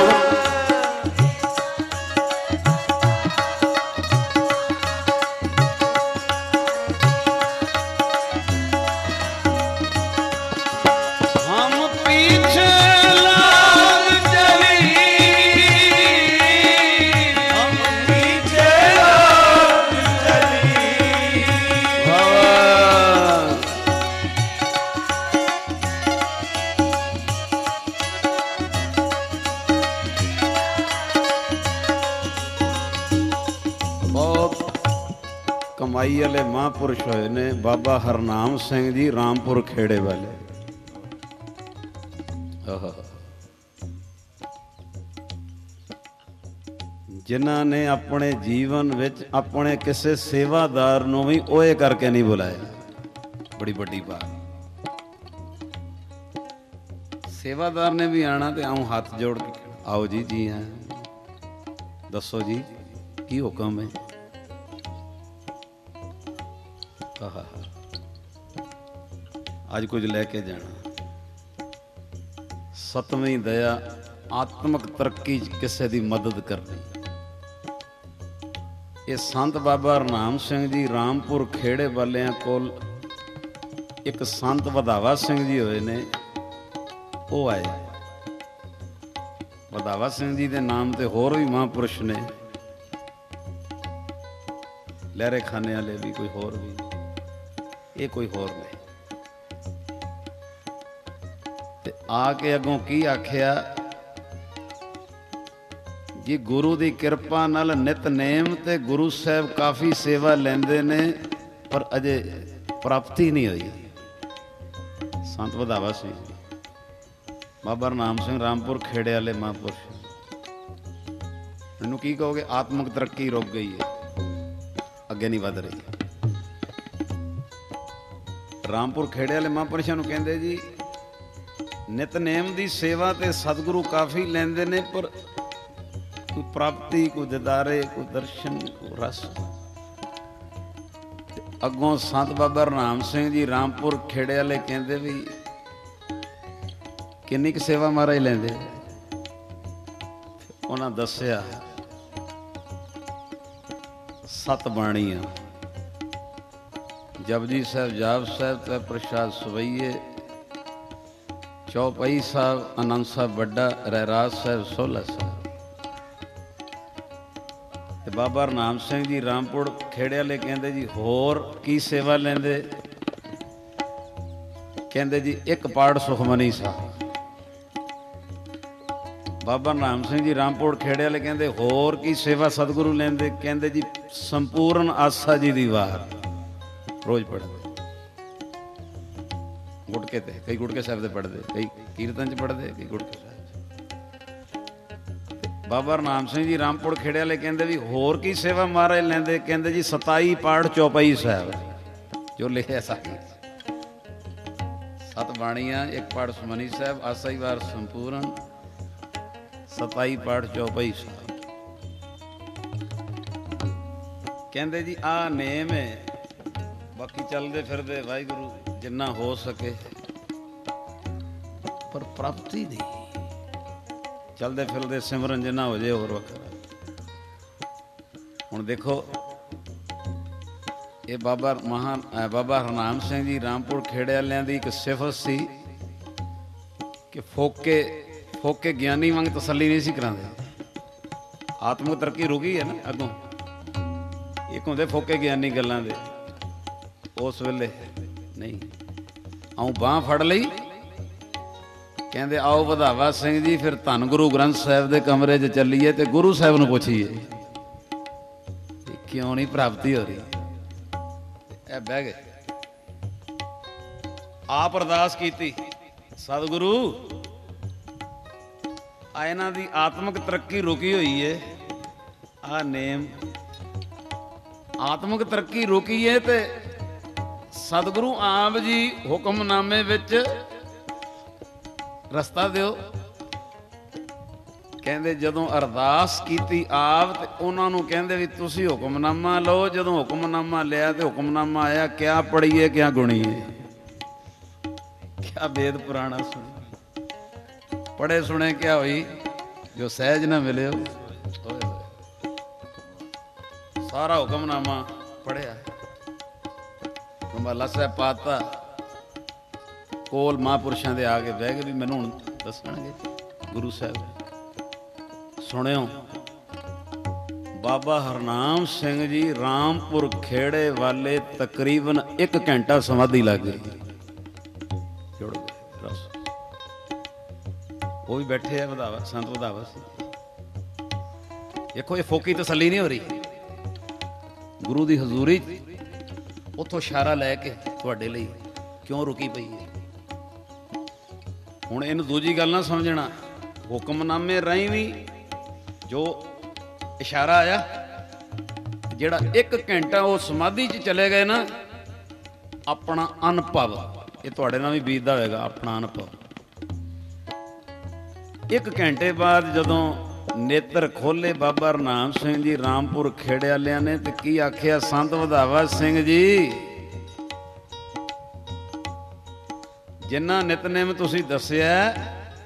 ਕਮਾਈ ਵਾਲੇ ਮਹਾਂਪੁਰਸ਼ ਹੋਏ ਨੇ ਬਾਬਾ ਹਰਨਾਮ ਸਿੰਘ ਜੀ ਰਾਮਪੁਰ ਖੇੜੇ ਵਾਲੇ। ਜਿਨ੍ਹਾਂ ਨੇ ਆਪਣੇ ਜੀਵਨ ਵਿੱਚ ਆਪਣੇ ਕਿਸੇ ਸੇਵਾਦਾਰ ਨੂੰ ਵੀ ਓਏ ਕਰਕੇ ਨਹੀਂ ਬੁਲਾਇਆ। ਬੜੀ ਵੱਡੀ ਬਾਤ। ਸੇਵਾਦਾਰ ਨੇ ਵੀ ਆਣਾ ਤੇ ਆਉਂ ਹੱਥ ਜੋੜ ਕੇ ਆਓ ਜੀ, ਜੀ ਹਾਂ, ਦੱਸੋ ਜੀ ਕੀ ਹੁਕਮ ਹੈ। ਅੱਜ ਕੁਝ ਲੈ ਕੇ ਜਾਣਾ। ਸਤਵੀਂ ਦਇਆ ਆਤਮਿਕ ਤਰੱਕੀ ਚ ਕਿਸੇ ਦੀ ਮਦਦ ਕਰਨੀ। ਇਹ ਸੰਤ ਬਾਬਾ ਹਰਨਾਮ ਸਿੰਘ ਜੀ ਰਾਮਪੁਰ ਖੇੜੇ ਵਾਲਿਆਂ ਕੋਲ ਇੱਕ ਸੰਤ ਵਧਾਵਾ ਸਿੰਘ ਜੀ ਹੋਏ ਨੇ, ਉਹ ਆਏ। ਵਧਾਵਾ ਸਿੰਘ ਜੀ ਦੇ ਨਾਮ ਤੇ ਹੋਰ ਵੀ ਮਹਾਂਪੁਰਸ਼ ਨੇ, ਲਹਿਰੇ ਖਾਨੇ ਵਾਲੇ ਵੀ, ਕੋਈ ਹੋਰ ਵੀ, ਇਹ ਕੋਈ ਹੋਰ ਨਹੀਂ। ਤੇ ਆ ਕੇ ਅੱਗੋਂ ਕੀ ਆਖਿਆ ਜੀ, ਗੁਰੂ ਦੀ ਕਿਰਪਾ ਨਾਲ ਨਿਤਨੇਮ ਤੇ ਗੁਰੂ ਸਾਹਿਬ ਕਾਫੀ ਸੇਵਾ ਲੈਂਦੇ ਨੇ, ਪਰ ਅਜੇ ਪ੍ਰਾਪਤੀ ਨਹੀਂ ਹੋਈ। ਸੰਤ ਵਧਾਵਾ ਸਿੰਘ ਬਾਬਾ ਹਰਨਾਮ ਸਿੰਘ ਰਾਮਪੁਰ ਖੇੜੇ ਵਾਲੇ ਮਹਾਂਪੁਰਸ਼। ਮੈਨੂੰ ਕੀ ਕਹੋਗੇ? ਆਤਮਿਕ ਤਰੱਕੀ ਰੁਕ ਗਈ ਹੈ, ਅੱਗੇ ਨਹੀਂ ਵੱਧ ਰਹੀ। ਰਾਮਪੁਰ ਖੇੜੇ ਵਾਲੇ ਮਹਾਂਪੁਰਸ਼ਾਂ ਨੂੰ ਕਹਿੰਦੇ ਜੀ ਨਿਤਨੇਮ ਦੀ ਸੇਵਾ ਤੇ ਸਤਿਗੁਰੂ ਕਾਫੀ ਲੈਂਦੇ ਨੇ, ਪਰ ਕੋਈ ਪ੍ਰਾਪਤੀ, ਕੋਈ ਦਿਦਾਰੇ, ਕੋਈ ਦਰਸ਼ਨ, ਕੋਈ ਰਸ। ਅੱਗੋਂ ਸੰਤ ਬਾਬਾ ਹਰਨਾਮ ਸਿੰਘ ਜੀ ਰਾਮਪੁਰ ਖੇੜੇ ਵਾਲੇ ਕਹਿੰਦੇ ਵੀ ਕਿੰਨੀ ਕੁ ਸੇਵਾ ਮਹਾਰਾਜ ਲੈਂਦੇ। ਉਹਨਾਂ ਦੱਸਿਆ 7 ਬਾਣੀਆਂ, ਜਪਜੀ ਸਾਹਿਬ, ਜਾਪ ਸਾਹਿਬ, ਤੈ ਪ੍ਰਸ਼ਾਦ ਸਵਈਏ, ਚੌਪਈ ਸਾਹਿਬ, ਆਨੰਦ ਸਾਹਿਬ ਵੱਡਾ, ਰਹਿਰਾਸ ਸਾਹਿਬ, ਸੋਹਲਾ ਸਾਹਿਬ। ਤੇ ਬਾਬਾ ਹਰਨਾਮ ਸਿੰਘ ਜੀ ਰਾਮਪੁਰ ਖੇੜੇ ਵਾਲੇ ਕਹਿੰਦੇ ਜੀ ਹੋਰ ਕੀ ਸੇਵਾ ਲੈਂਦੇ? ਕਹਿੰਦੇ ਜੀ ਇੱਕ ਪਾਠ ਸੁਖਮਨੀ ਸਾਹਿਬ। ਬਾਬਾ ਹਰਨਾਮ ਸਿੰਘ ਜੀ ਰਾਮਪੁਰ ਖੇੜੇ ਵਾਲੇ ਕਹਿੰਦੇ ਹੋਰ ਕੀ ਸੇਵਾ ਸਤਿਗੁਰੂ ਲੈਂਦੇ? ਕਹਿੰਦੇ ਜੀ ਸੰਪੂਰਨ ਆਸਾ ਜੀ ਦੀ ਵਾਰ ਰੋਜ਼ ਪੜ੍ਹਦੇ, ਗੁਟਕੇ ਤੇ, ਕਈ ਗੁਟਕੇ ਸਾਹਿਬ ਦੇ ਪੜ੍ਹਦੇ, ਕਈ ਕੀਰਤਨ 'ਚ ਪੜ੍ਹਦੇ, ਕਈ ਗੁਟਕੇ ਸਾਹਿਬ 'ਚ। ਬਾਬਾ ਹਰਨਾਮ ਸਿੰਘ ਜੀ ਰਾਮਪੁਰ ਖੇੜੇ ਵਾਲੇ ਕਹਿੰਦੇ ਵੀ ਹੋਰ ਕੀ ਸੇਵਾ ਮਹਾਰਾਜ ਲੈਂਦੇ? ਕਹਿੰਦੇ ਜੀ 27 ਪਾਠ ਚੌਪਈ ਸਾਹਿਬ ਜੋ ਲਿਖਿਆ ਸਾਰੀ 7 ਬਾਣੀਆਂ, ਇੱਕ ਪਾਠ ਸੁਖਮਨੀ ਸਾਹਿਬ, ਆਸਾ ਹੀ ਵਾਰ ਸੰਪੂਰਨ, 27 ਪਾਠ ਚੌਪਈ ਸਾਹਿਬ। ਕਹਿੰਦੇ ਜੀ ਆਹ ਨੇਮ ਹੈ, ਬਾਕੀ ਚੱਲਦੇ ਫਿਰਦੇ ਵਾਹਿਗੁਰੂ ਜਿੰਨਾ ਹੋ ਸਕੇ, ਪਰ ਪ੍ਰਾਪਤੀ ਦੀ ਚੱਲਦੇ ਫਿਰਦੇ ਸਿਮਰਨ ਜਿੰਨਾ ਹੋ ਜਾਏ ਹੋਰ ਵੱਖਰਾ। ਹੁਣ ਦੇਖੋ ਇਹ ਬਾਬਾ ਹਰਨਾਮ ਸਿੰਘ ਜੀ ਰਾਮਪੁਰ ਖੇੜੇ ਵਾਲਿਆਂ ਦੀ ਇੱਕ ਸਿਫਤ ਸੀ ਕਿ ਫੋਕੇ ਗਿਆਨੀ ਵਾਂਗ ਤਸੱਲੀ ਨਹੀਂ ਸੀ ਕਰਾਉਂਦੇ। ਆਤਮਿਕ ਤਰੱਕੀ ਰੁਕੀ ਹੈ ਨਾ ਅੱਗੋਂ। ਇੱਕ ਹੁੰਦੇ ਫੋਕੇ ਗਿਆਨੀ ਗੱਲਾਂ ਦੇ, ਉਸ ਵੇਲੇ ਨਹੀਂ। ਆਉਂ ਬਾਂਹ ਫੜ ਲਈ, ਕਹਿੰਦੇ ਆਓ ਵਧਾਵਾ ਸਿੰਘ ਜੀ ਫਿਰ ਧੰਨ ਗੁਰੂ ਗ੍ਰੰਥ ਸਾਹਿਬ ਦੇ ਕਮਰੇ 'ਚ ਚੱਲੀਏ ਤੇ ਗੁਰੂ ਸਾਹਿਬ ਨੂੰ ਪੁੱਛੀਏ ਕਿਉਂ ਨਹੀਂ ਪ੍ਰਾਪਤੀ ਹੋ ਰਹੀ। ਇਹ ਬਹਿ ਗਏ, ਆਪ ਅਰਦਾਸ ਕੀਤੀ, ਸਤਿਗੁਰੂ ਆ ਇਹਨਾਂ ਦੀ ਆਤਮਿਕ ਤਰੱਕੀ ਰੁਕੀ ਹੋਈ ਏ, ਆ ਨੇਮ ਆਤਮਿਕ ਤਰੱਕੀ ਰੁਕੀ ਏ ਤੇ ਸਤਿਗੁਰੂ ਆਪ ਜੀ ਹੁਕਮਨਾਮੇ ਵਿੱਚ ਰਸਤਾ ਦਿਓ। ਕਹਿੰਦੇ ਜਦੋਂ ਅਰਦਾਸ ਕੀਤੀ ਆਪ ਤੇ ਉਹਨਾਂ ਨੂੰ ਕਹਿੰਦੇ ਵੀ ਤੁਸੀਂ ਹੁਕਮਨਾਮਾ ਲਓ। ਜਦੋਂ ਹੁਕਮਨਾਮਾ ਲਿਆ ਤੇ ਹੁਕਮਨਾਮਾ ਆਇਆ, ਕਿਆ ਪੜ੍ਹੀਏ ਕਿਆ ਗੁਣੀਏ, ਕਿਆ ਵੇਦ ਪੁਰਾਣਾ ਸੁਣੇ, ਪੜ੍ਹੇ ਸੁਣੇ ਕਿਆ ਹੋਈ, ਜੋ ਸਹਿਜ ਨਾ ਮਿਲਿਓ। ਸਾਰਾ ਹੁਕਮਨਾਮਾ ਪੜ੍ਹਿਆ, ਰੁਮਾਲਾ ਸਾਹਿਬ ਪਾਤਾ, ਕੋਲ ਮਹਾਂਪੁਰਸ਼ਾਂ ਦੇ ਆ ਕੇ ਬਹਿ ਗਏ ਵੀ ਮੈਨੂੰ ਹੁਣ ਦੱਸਣਗੇ ਗੁਰੂ ਸਾਹਿਬ। ਸੁਣਿਓ, ਬਾਬਾ ਹਰਨਾਮ ਸਿੰਘ ਜੀ ਰਾਮਪੁਰ ਖੇੜੇ ਵਾਲੇ ਤਕਰੀਬਨ 1 ਘੰਟਾ ਸਮਾਧੀ ਲੱਗ ਗਈ। ਜੁੜ ਗਏ ਰਸ, ਉਹ ਵੀ ਬੈਠੇ ਆ ਵਧਾਵਾ, ਸੰਤ ਵਧਾਵਾ ਸੀ। ਦੇਖੋ ਇਹ ਫੋਕੀ ਤਸੱਲੀ ਨਹੀਂ ਹੋ ਰਹੀ, ਗੁਰੂ ਦੀ ਹਜ਼ੂਰੀ ਉੱਥੋਂ ਇਸ਼ਾਰਾ ਲੈ ਕੇ ਤੁਹਾਡੇ ਲਈ ਕਿਉਂ ਰੁਕੀ ਪਈ ਹੈ। ਹੁਣ ਇਹਨੂੰ ਦੂਜੀ ਗੱਲ ਨਾ ਸਮਝਣਾ, ਹੁਕਮਨਾਮੇ ਰਾਹੀਂ ਵੀ ਜੋ ਇਸ਼ਾਰਾ ਆਇਆ, ਜਿਹੜਾ 1 ਘੰਟਾ ਉਹ ਸਮਾਧੀ 'ਚ ਚਲੇ ਗਏ ਨਾ, ਆਪਣਾ ਅਨੁਭਵ ਇਹ ਤੁਹਾਡੇ ਨਾਲ ਵੀ ਬੀਤਦਾ ਹੋਏਗਾ। ਆਪਣਾ ਅਨੁਭਵ 1 ਘੰਟੇ ਬਾਅਦ ਜਦੋਂ ਨੇਤਰ ਖੋਲੇ ਬਾਬਾ ਹਰਨਾਮ ਸਿੰਘ ਜੀ ਰਾਮਪੁਰ ਖੇੜੇ ਵਾਲਿਆਂ ਨੇ ਤੇ ਕੀ ਆਖਿਆ, ਸੰਤ ਵਧਾਵਾ ਸਿੰਘ ਜੀ ਜਿੰਨਾ ਨਿਤਨੇਮ ਤੁਸੀਂ ਦੱਸਿਆ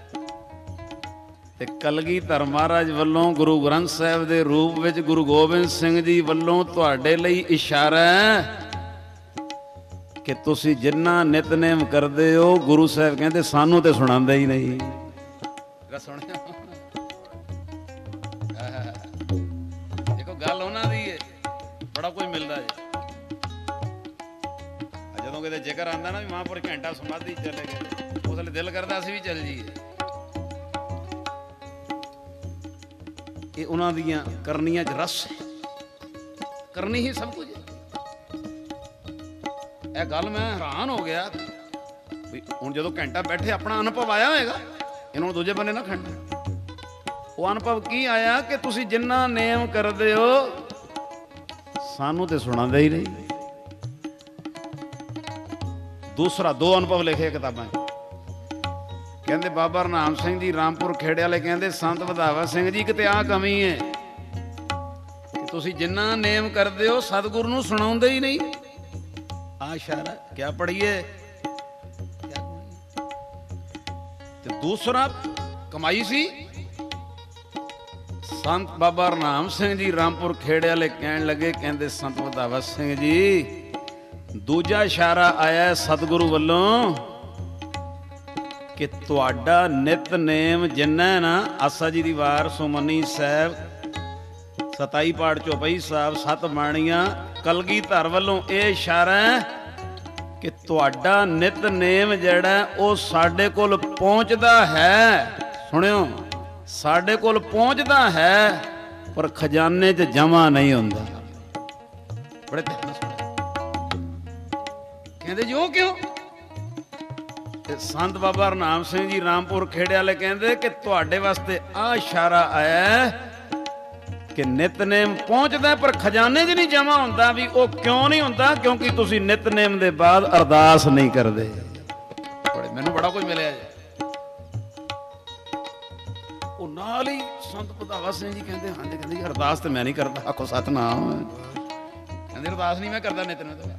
ਤੇ ਕਲਗੀਧਰ ਮਹਾਰਾਜ ਵੱਲੋਂ ਗੁਰੂ ਗ੍ਰੰਥ ਸਾਹਿਬ ਦੇ ਰੂਪ ਵਿੱਚ ਗੁਰੂ ਗੋਬਿੰਦ ਸਿੰਘ ਜੀ ਵੱਲੋਂ ਤੁਹਾਡੇ ਲਈ ਇਸ਼ਾਰਾ ਹੈ ਕਿ ਤੁਸੀਂ ਜਿੰਨਾ ਨਿਤਨੇਮ ਕਰਦੇ ਹੋ, ਗੁਰੂ ਸਾਹਿਬ ਕਹਿੰਦੇ ਸਾਨੂੰ ਤੇ ਸੁਣਾਉਂਦਾ ਹੀ ਨਹੀਂ। ਸੁਣਿਆ, ਦੇਖੋ ਗੱਲ ਉਹਨਾਂ ਦੀ ਹੈ, ਬੜਾ ਕੁਝ ਮਿਲਦਾ ਜੀ। ਜਦੋਂ ਕਿਤੇ ਜ਼ਿਕਰ ਆਉਂਦਾ ਨਾ ਵੀ ਮਹਾਂਪੁਰ ਘੰਟਾ ਸਮਾਧੀ ਚਲੇ ਗਏ, ਉਸ ਵੇਲੇ ਦਿਲ ਕਰਦਾ ਅਸੀਂ ਵੀ ਚੱਲ ਜਾਈਏ। ਇਹ ਉਹਨਾਂ ਦੀਆਂ ਕਰਨੀਆਂ 'ਚ ਰਸ ਹੈ, ਕਰਨੀ ਹੀ ਸਭ ਕੁਝ। ਇਹ ਗੱਲ ਮੈਂ ਹੈਰਾਨ ਹੋ ਗਿਆ ਵੀ ਹੁਣ ਜਦੋਂ ਘੰਟਾ ਬੈਠੇ ਆਪਣਾ ਅਨੁਭਵ ਆਇਆ ਹੋਏਗਾ, ਇਹਨੂੰ ਦੂਜੇ ਬੰਨੇ ਨਾ ਖੜਨਾ। ਉਹ ਅਨੁਭਵ ਕੀ ਆਇਆ ਕਿ ਤੁਸੀਂ ਜਿੰਨਾ ਨੇਮ ਕਰਦੇ ਹੋ ਸਾਨੂੰ ਤੇ ਸੁਣਾਉਂਦਾ ਹੀ ਨਹੀਂ। ਦੂਸਰਾ 2 ਅਨੁਭਵ ਲਿਖੇ ਕਿਤਾਬਾਂ 'ਚ। ਕਹਿੰਦੇ ਬਾਬਾ ਹਰਨਾਮ ਸਿੰਘ ਜੀ ਰਾਮਪੁਰ ਖੇੜੇ ਵਾਲੇ ਕਹਿੰਦੇ ਸੰਤ ਵਧਾਵਾ ਸਿੰਘ ਜੀ ਕਿਤੇ ਆਹ ਕਮੀ ਹੈ ਕਿ ਤੁਸੀਂ ਜਿੰਨਾ ਨੇਮ ਕਰਦੇ ਹੋ ਸਤਿਗੁਰੂ ਨੂੰ ਸੁਣਾਉਂਦੇ ਹੀ ਨਹੀਂ। ਆ ਇਸ਼ਾਰਾ ਕਿਆ ਪੜ੍ਹੀਏ। ਤੇ ਦੂਸਰਾ ਕਮਾਈ ਸੀ। ਸੰਤ ਬਾਬਾ ਹਰਨਾਮ ਸਿੰਘ ਜੀ ਰਾਮਪੁਰ ਖੇੜੇ ਵਾਲੇ ਕਹਿਣ ਲੱਗੇ, ਕਹਿੰਦੇ ਸੰਤ ਵਧਾਵਾ ਸਿੰਘ ਜੀ ਦੂਜਾ ਇਸ਼ਾਰਾ ਆਇਆ ਸਤਿਗੁਰੂ ਵੱਲੋਂ ਕਿ ਤੁਹਾਡਾ ਨਿਤਨੇਮ ਜਿੰਨਾ ਨਾ ਆਸਾ ਜੀ ਦੀ ਵਾਰ ਸੁਮਨੀ ਸਾਹਿਬ 27 ਪਾਠ ਚੌਪਈ ਸਾਹਿਬ 7 ਬਾਣੀਆਂ ਕਲਗੀਧਰ ਵੱਲੋਂ ਇਹ ਇਸ਼ਾਰਾ ਹੈ ਕਿ ਤੁਹਾਡਾ ਨਿਤਨੇਮ ਜਿਹੜਾ ਉਹ ਸਾਡੇ ਕੋਲ ਪਹੁੰਚਦਾ ਹੈ। ਸੁਣਿਓ, ਸਾਡੇ ਕੋਲ ਪਹੁੰਚਦਾ ਹੈ ਪਰ ਖਜ਼ਾਨੇ 'ਚ ਜਮਾ ਨਹੀਂ ਹੁੰਦਾ। ਬੜੇ ਧਿਆਨ ਨਾਲ ਸੁਣੋ। ਕਹਿੰਦੇ ਜੀ ਉਹ ਕਿਉਂ? ਤੇ ਸੰਤ ਬਾਬਾ ਹਰਨਾਮ ਸਿੰਘ ਜੀ ਰਾਮਪੁਰ ਖੇੜੇ ਵਾਲੇ ਕਹਿੰਦੇ ਕਿ ਤੁਹਾਡੇ ਵਾਸਤੇ ਆਹ ਇਸ਼ਾਰਾ ਆਇਆ ਕਿ ਨਿਤਨੇਮ ਪਹੁੰਚਦਾ ਪਰ ਖਜ਼ਾਨੇ 'ਚ ਨਹੀਂ ਜਮਾ ਹੁੰਦਾ। ਵੀ ਉਹ ਕਿਉਂ ਨਹੀਂ ਹੁੰਦਾ? ਕਿਉਂਕਿ ਤੁਸੀਂ ਨਿਤਨੇਮ ਦੇ ਬਾਅਦ ਅਰਦਾਸ ਨਹੀਂ ਕਰਦੇ। ਮੈਨੂੰ ਬੜਾ ਕੁਝ ਮਿਲਿਆ ਜੀ। ਉਹ ਨਾਲ ਹੀ ਸੰਤ ਵਧਾਵਾ ਸਿੰਘ ਜੀ ਕਹਿੰਦੇ ਹਾਂਜੀ, ਕਹਿੰਦੇ ਅਰਦਾਸ ਤੇ ਮੈਂ ਨਹੀਂ ਕਰਦਾ। ਆਖੋ ਸਤਨਾਮ। ਕਹਿੰਦੇ ਅਰਦਾਸ ਨਹੀਂ ਮੈਂ ਕਰਦਾ ਨਿਤਨੇਮ ਤੋਂ।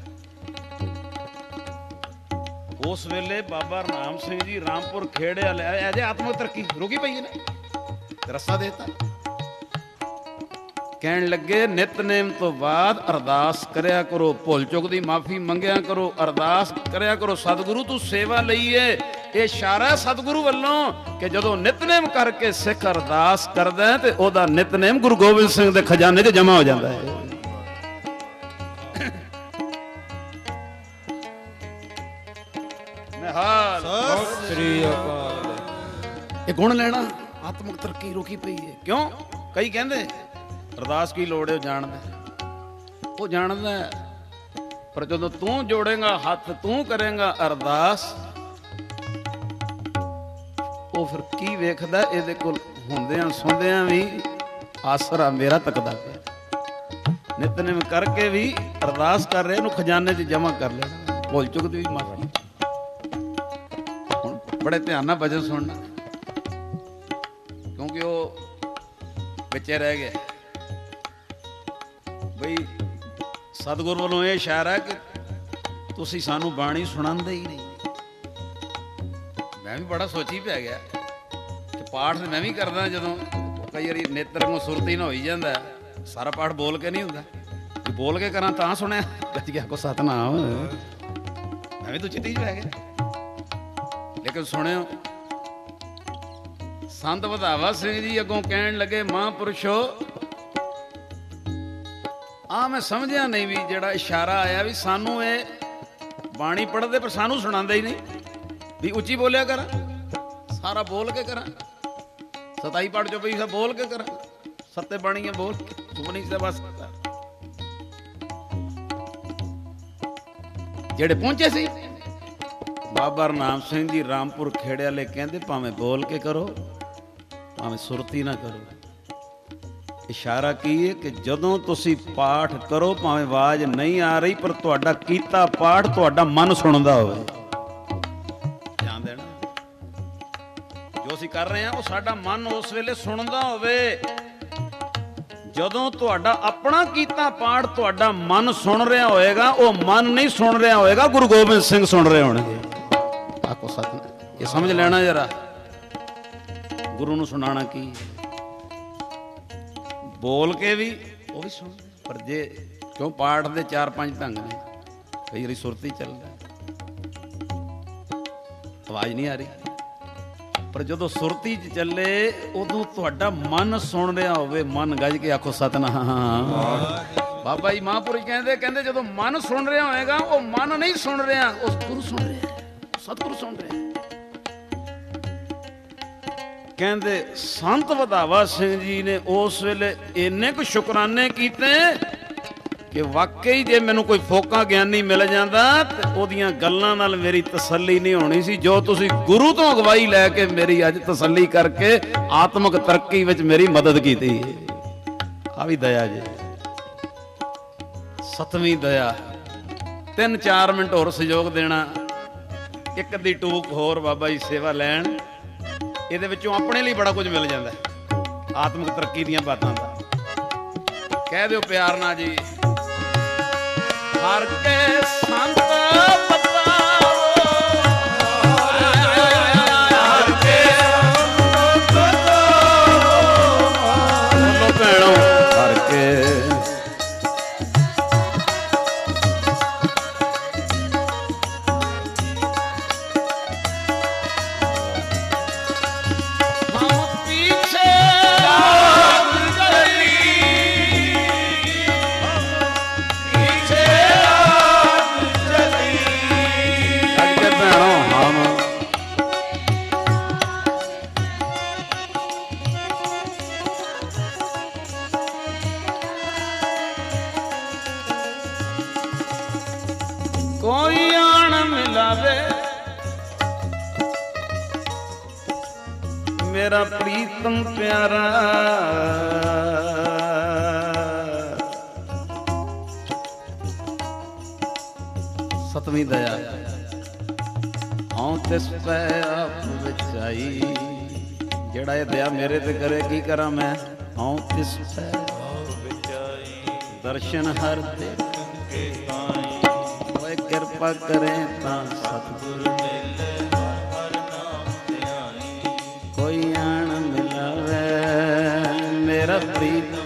ਉਸ ਵੇਲੇ ਬਾਬਾ ਹਰਨਾਮ ਸਿੰਘ ਜੀ ਰਾਮਪੁਰ ਖੇੜੇ ਵਾਲੇ ਐਜੇ ਆਤਮਿਕ ਤਰੱਕੀ ਰੁਕੀ ਪਈ ਹੈ ਨਾ, ਰਸਤਾ ਦੇਤਾ। ਕਹਿਣ ਲੱਗੇ ਨਿਤਨੇਮ ਤੋਂ ਬਾਅਦ ਅਰਦਾਸ ਕਰਿਆ ਕਰੋ, ਭੁੱਲ ਚੁੱਕ ਦੀ ਮਾਫੀ ਮੰਗਿਆ ਕਰੋ, ਅਰਦਾਸ ਕਰਿਆ ਕਰੋ। ਸਤਿਗੁਰੂ ਤੂੰ ਸੇਵਾ ਲਈਏ। ਇਹ ਇਸ਼ਾਰਾ ਸਤਿਗੁਰੂ ਵੱਲੋਂ ਕਿ ਜਦੋਂ ਨਿਤਨੇਮ ਕਰਕੇ ਸਿੱਖ ਅਰਦਾਸ ਕਰਦਾ ਤੇ ਉਹਦਾ ਨਿਤਨੇਮ ਗੁਰੂ ਗੋਬਿੰਦ ਸਿੰਘ ਦੇ ਖਜ਼ਾਨੇ 'ਚ ਜਮਾ ਹੋ ਜਾਂਦਾ ਹੈ। ਇਹ ਗੁਣ ਲੈਣਾ ਆਤਮਿਕ ਤਰੱਕੀ ਰੁਕੀ ਪਈ ਹੈ। ਕਿਉਂ? ਕਈ ਕਹਿੰਦੇ ਅਰਦਾਸ ਕੀ ਲੋੜ ਹੈ, ਉਹ ਜਾਣਦਾ, ਉਹ ਜਾਣਦਾ। ਪਰ ਜਦੋਂ ਤੂੰ ਜੋੜੇਗਾ ਹੱਥ, ਤੂੰ ਕਰੇਗਾ ਅਰਦਾਸ, ਉਹ ਫਿਰ ਕੀ ਵੇਖਦਾ? ਇਹਦੇ ਕੋਲ ਹੁੰਦਿਆਂ ਸੁਣਦਿਆਂ ਵੀ ਆਸਰਾ ਮੇਰਾ ਤੱਕਦਾ ਪਿਆ। ਨਿਤਨੇਮ ਕਰਕੇ ਵੀ ਅਰਦਾਸ ਕਰ ਰਿਹਾ, ਇਹਨੂੰ ਖਜ਼ਾਨੇ 'ਚ ਜਮਾ ਕਰ ਲੈਣਾ। ਭੁੱਲ ਚੁੱਕ ਦੀ ਵੀ ਮਾਫੀ। ਹੁਣ ਬੜੇ ਧਿਆਨ ਨਾਲ ਭਜਨ ਸੁਣਨਾ, ਕਿਉਂਕਿ ਉਹ ਵਿੱਚੇ ਰਹਿ ਗਿਆ। ਬਈ ਸਤਿਗੁਰੂ ਵੱਲੋਂ ਇਹ ਇਸ਼ਾਰਾ ਕਿ ਤੁਸੀਂ ਸਾਨੂੰ ਬਾਣੀ ਸੁਣਾਉਂਦੇ ਹੀ ਨਹੀਂ। ਮੈਂ ਵੀ ਬੜਾ ਸੋਚੀ ਪੈ ਗਿਆ ਕਿ ਪਾਠ ਤੇ ਮੈਂ ਵੀ ਕਰਦਾ, ਜਦੋਂ ਕਈ ਵਾਰੀ ਨੇਤਰ ਨੂੰ ਸੁਰਤੀ ਨਾ ਹੋਈ ਜਾਂਦਾ। ਸਾਰਾ ਪਾਠ ਬੋਲ ਕੇ ਨਹੀਂ ਹੁੰਦਾ, ਬੋਲ ਕੇ ਕਰਾਂ ਤਾਂ ਸੁਣਿਆ ਗੱਜ ਗਿਆ ਕੋ ਸਤਨਾਮ। ਮੈਂ ਵੀ ਤੂੰ ਚਿੱਤੀ 'ਚ ਪੈ ਗਿਆ। ਲੇਕਿਨ ਸੁਣਿਓ, ਸੰਤ ਵਧਾਵਾ ਸਿੰਘ ਜੀ ਅੱਗੋਂ ਕਹਿਣ ਲੱਗੇ ਮਹਾਂਪੁਰਸ਼ੋ ਮੈਂ ਸਮਝਿਆ ਨਹੀਂ ਵੀ ਜਿਹੜਾ ਇਸ਼ਾਰਾ ਆਇਆ ਵੀ ਸਾਨੂੰ ਇਹ ਬਾਣੀ ਪੜ੍ਹਦੇ ਪਰ ਸਾਨੂੰ ਸੁਣਾਉਂਦੇ ਹੀ ਨਹੀਂ। ਵੀ ਉੱਚੀ ਬੋਲਿਆ ਕਰਾਂ, ਸਾਰਾ ਬੋਲ ਕੇ ਕਰਾਂ, 27 ਪਾਠ ਚੌਪਈ ਸਾਹਿਬ ਬੋਲ ਕੇ ਕਰਾਂ, 7 ਬਾਣੀਆਂ ਬੋਲ ਕੇ, ਸੁਮਨੀ ਸਾਹਿਬ ਬਸ। ਜਿਹੜੇ ਪਹੁੰਚੇ ਸੀ ਬਾਬਾ ਹਰਨਾਮ ਸਿੰਘ ਜੀ ਰਾਮਪੁਰ ਖੇੜੇ ਵਾਲੇ ਕਹਿੰਦੇ ਭਾਵੇਂ ਬੋਲ ਕੇ ਕਰੋ, ਭਾਵੇਂ ਸੁਰਤੀ ਨਾ ਕਰੋ। ਇਸ਼ਾਰਾ ਕੀ ਹੈ ਕਿ ਜਦੋਂ ਤੁਸੀਂ ਪਾਠ ਕਰੋ, ਭਾਵੇਂ ਆਵਾਜ਼ ਨਹੀਂ ਆ ਰਹੀ, ਪਰ ਤੁਹਾਡਾ ਕੀਤਾ ਪਾਠ ਤੁਹਾਡਾ ਮਨ ਸੁਣਦਾ ਹੋਵੇ। ਧਿਆਨ ਦੇਣਾ, ਜੋ ਅਸੀਂ ਕਰ ਰਹੇ ਹਾਂ ਉਹ ਸਾਡਾ ਮਨ ਉਸ ਵੇਲੇ ਸੁਣਦਾ ਹੋਵੇ। ਜਦੋਂ ਤੁਹਾਡਾ ਆਪਣਾ ਕੀਤਾ ਪਾਠ ਤੁਹਾਡਾ ਮਨ ਸੁਣ ਰਿਹਾ ਹੋਏਗਾ, ਉਹ ਮਨ ਨਹੀਂ ਸੁਣ ਰਿਹਾ ਹੋਏਗਾ, ਗੁਰੂ ਗੋਬਿੰਦ ਸਿੰਘ ਸੁਣ ਰਹੇ ਹੋਣਗੇ। ਆਖੋ ਸਤਿਨਾਮ। ਇਹ ਸਮਝ ਲੈਣਾ ਜਰਾ, ਗੁਰੂ ਨੂੰ ਸੁਣਾਉਣਾ ਕੀ, ਬੋਲ ਕੇ ਵੀ ਉਹ ਵੀ ਸੁਣ। ਪਰ ਜੇ ਕਿਉਂ ਪਾਠ ਦੇ 4-5 ਢੰਗ ਨੇ, ਕਈ ਵਾਰੀ ਸੁਰਤੀ ਚੱਲਦਾ, ਆਵਾਜ਼ ਨਹੀਂ ਆ ਰਹੀ, ਪਰ ਜਦੋਂ ਸੁਰਤੀ 'ਚ ਚੱਲੇ ਉਦੋਂ ਤੁਹਾਡਾ ਮਨ ਸੁਣ ਰਿਹਾ ਹੋਵੇ। ਮਨ ਗੱਜ ਕੇ ਆਖੋ ਸਤਿਨਾਮ। ਬਾਬਾ ਜੀ ਮਹਾਂਪੁਰਸ਼ ਕਹਿੰਦੇ ਜਦੋਂ ਮਨ ਸੁਣ ਰਿਹਾ ਹੋਏਗਾ, ਉਹ ਮਨ ਨਹੀਂ ਸੁਣ ਰਿਹਾ, ਉਸ ਗੁਰੂ ਸੁਣ ਰਿਹਾ, ਸਤਿਗੁਰੂ ਸੁਣ ਰਿਹਾ। ਕਹਿੰਦੇ ਸੰਤ ਵਧਾਵਾ ਸਿੰਘ ਜੀ ਨੇ ਉਸ ਵੇਲੇ ਇੰਨੇ ਕੁ ਸ਼ੁਕਰਾਨੇ ਕੀਤੇ ਕਿ ਵਾਕਈ ਜੇ ਮੈਨੂੰ ਕੋਈ ਫੋਕਾ ਗਿਆਨੀ ਮਿਲ ਜਾਂਦਾ ਤੇ ਉਹਦੀਆਂ ਗੱਲਾਂ ਨਾਲ ਮੇਰੀ ਤਸੱਲੀ ਨਹੀਂ ਹੋਣੀ ਸੀ। ਜੋ ਤੁਸੀਂ ਗੁਰੂ ਤੋਂ ਅਗਵਾਈ ਲੈ ਕੇ ਮੇਰੀ ਅੱਜ ਤਸੱਲੀ ਕਰਕੇ ਆਤਮਿਕ ਤਰੱਕੀ ਵਿੱਚ ਮੇਰੀ ਮਦਦ ਕੀਤੀ। ਆ ਵੀ ਦਇਆ ਜੀ, 7ਵੀਂ ਦਇਆ। 3-4 ਮਿੰਟ ਹੋਰ ਸਹਿਯੋਗ ਦੇਣਾ, ਇੱਕ ਅੱਧੀ ਟੂਕ ਹੋਰ ਬਾਬਾ ਜੀ ਸੇਵਾ ਲੈਣ। ਇਹਦੇ ਵਿੱਚੋਂ ਆਪਣੇ ਲਈ ਬੜਾ ਕੁਝ ਮਿਲ ਜਾਂਦਾ, ਆਤਮਿਕ ਤਰੱਕੀ ਦੀਆਂ ਬਾਤਾਂ ਦਾ। ਕਹਿ ਦਿਓ ਪਿਆਰ ਨਾਲ ਜੀ, ਹਰ ਕੇ ਸੰਤ ਬਤਾਵੋ, ਹਰ ਕੇ ਮਿਲਾਵੇ ਮੇਰਾ ਪ੍ਰੀਤਮ ਪਿਆਰਾ। ਸਤਵੀਂ ਦਇਆ ਹਉ ਤਿਸ ਪੈ ਆਪ ਵਿੱਚ ਆਈ। ਜਿਹੜਾ ਇਹ ਦਇਆ ਮੇਰੇ ਤੇ ਕਰੇ ਕੀ ਕਰਾਂ ਮੈਂ। ਹਉ ਤਿਸ ਪੈ ਵਿੱਚ ਆਈ ਦਰਸ਼ਨ ਹਰ ਦੇ ਕੇ ਪਾਈ। ਓਏ ਕਿਰਪਾ ਕਰੇ ਤਾਂ ਸਤਿਗੁਰ ਮਿਲੇ ਹਰ ਨਾਮ ਧਿਆਈ। ਕੋਈ ਆਣ ਮਿਲਾਵੇ ਮੇਰਾ ਪ੍ਰੀਤਮ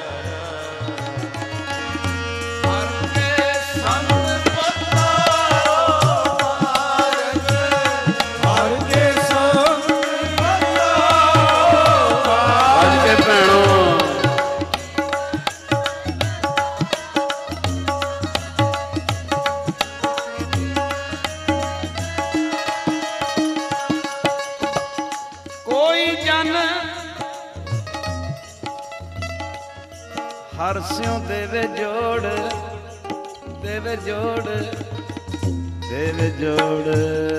ਹਰ ਸਿਉ ਦੇਵੇ ਜੋੜ, ਦੇਵੇ ਜੋੜ, ਦੇਵੇ ਜੋੜ।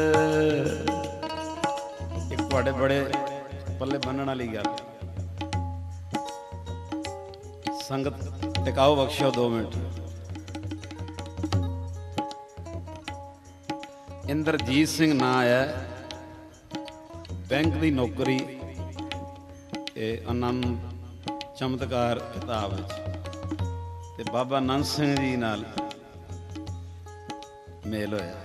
ਇੱਕ ਤੁਹਾਡੇ ਬੜੇ ਪੱਲੇ ਬੰਨਣ ਵਾਲੀ ਗੱਲ, ਸੰਗਤ ਟਿਕਾਓ ਬਖਸ਼ੋ 2 ਮਿੰਟ। ਇੰਦਰਜੀਤ ਸਿੰਘ ਨਾਂ ਆਇਆ, ਬੈਂਕ ਦੀ ਨੌਕਰੀ, ਇਹ ਆਨੰਦ ਚਮਤਕਾਰ ਕਿਤਾਬ ਵਿੱਚ, ਤੇ ਬਾਬਾ ਨੰਦ ਸਿੰਘ ਜੀ ਨਾਲ ਮੇਲ ਹੋਇਆ।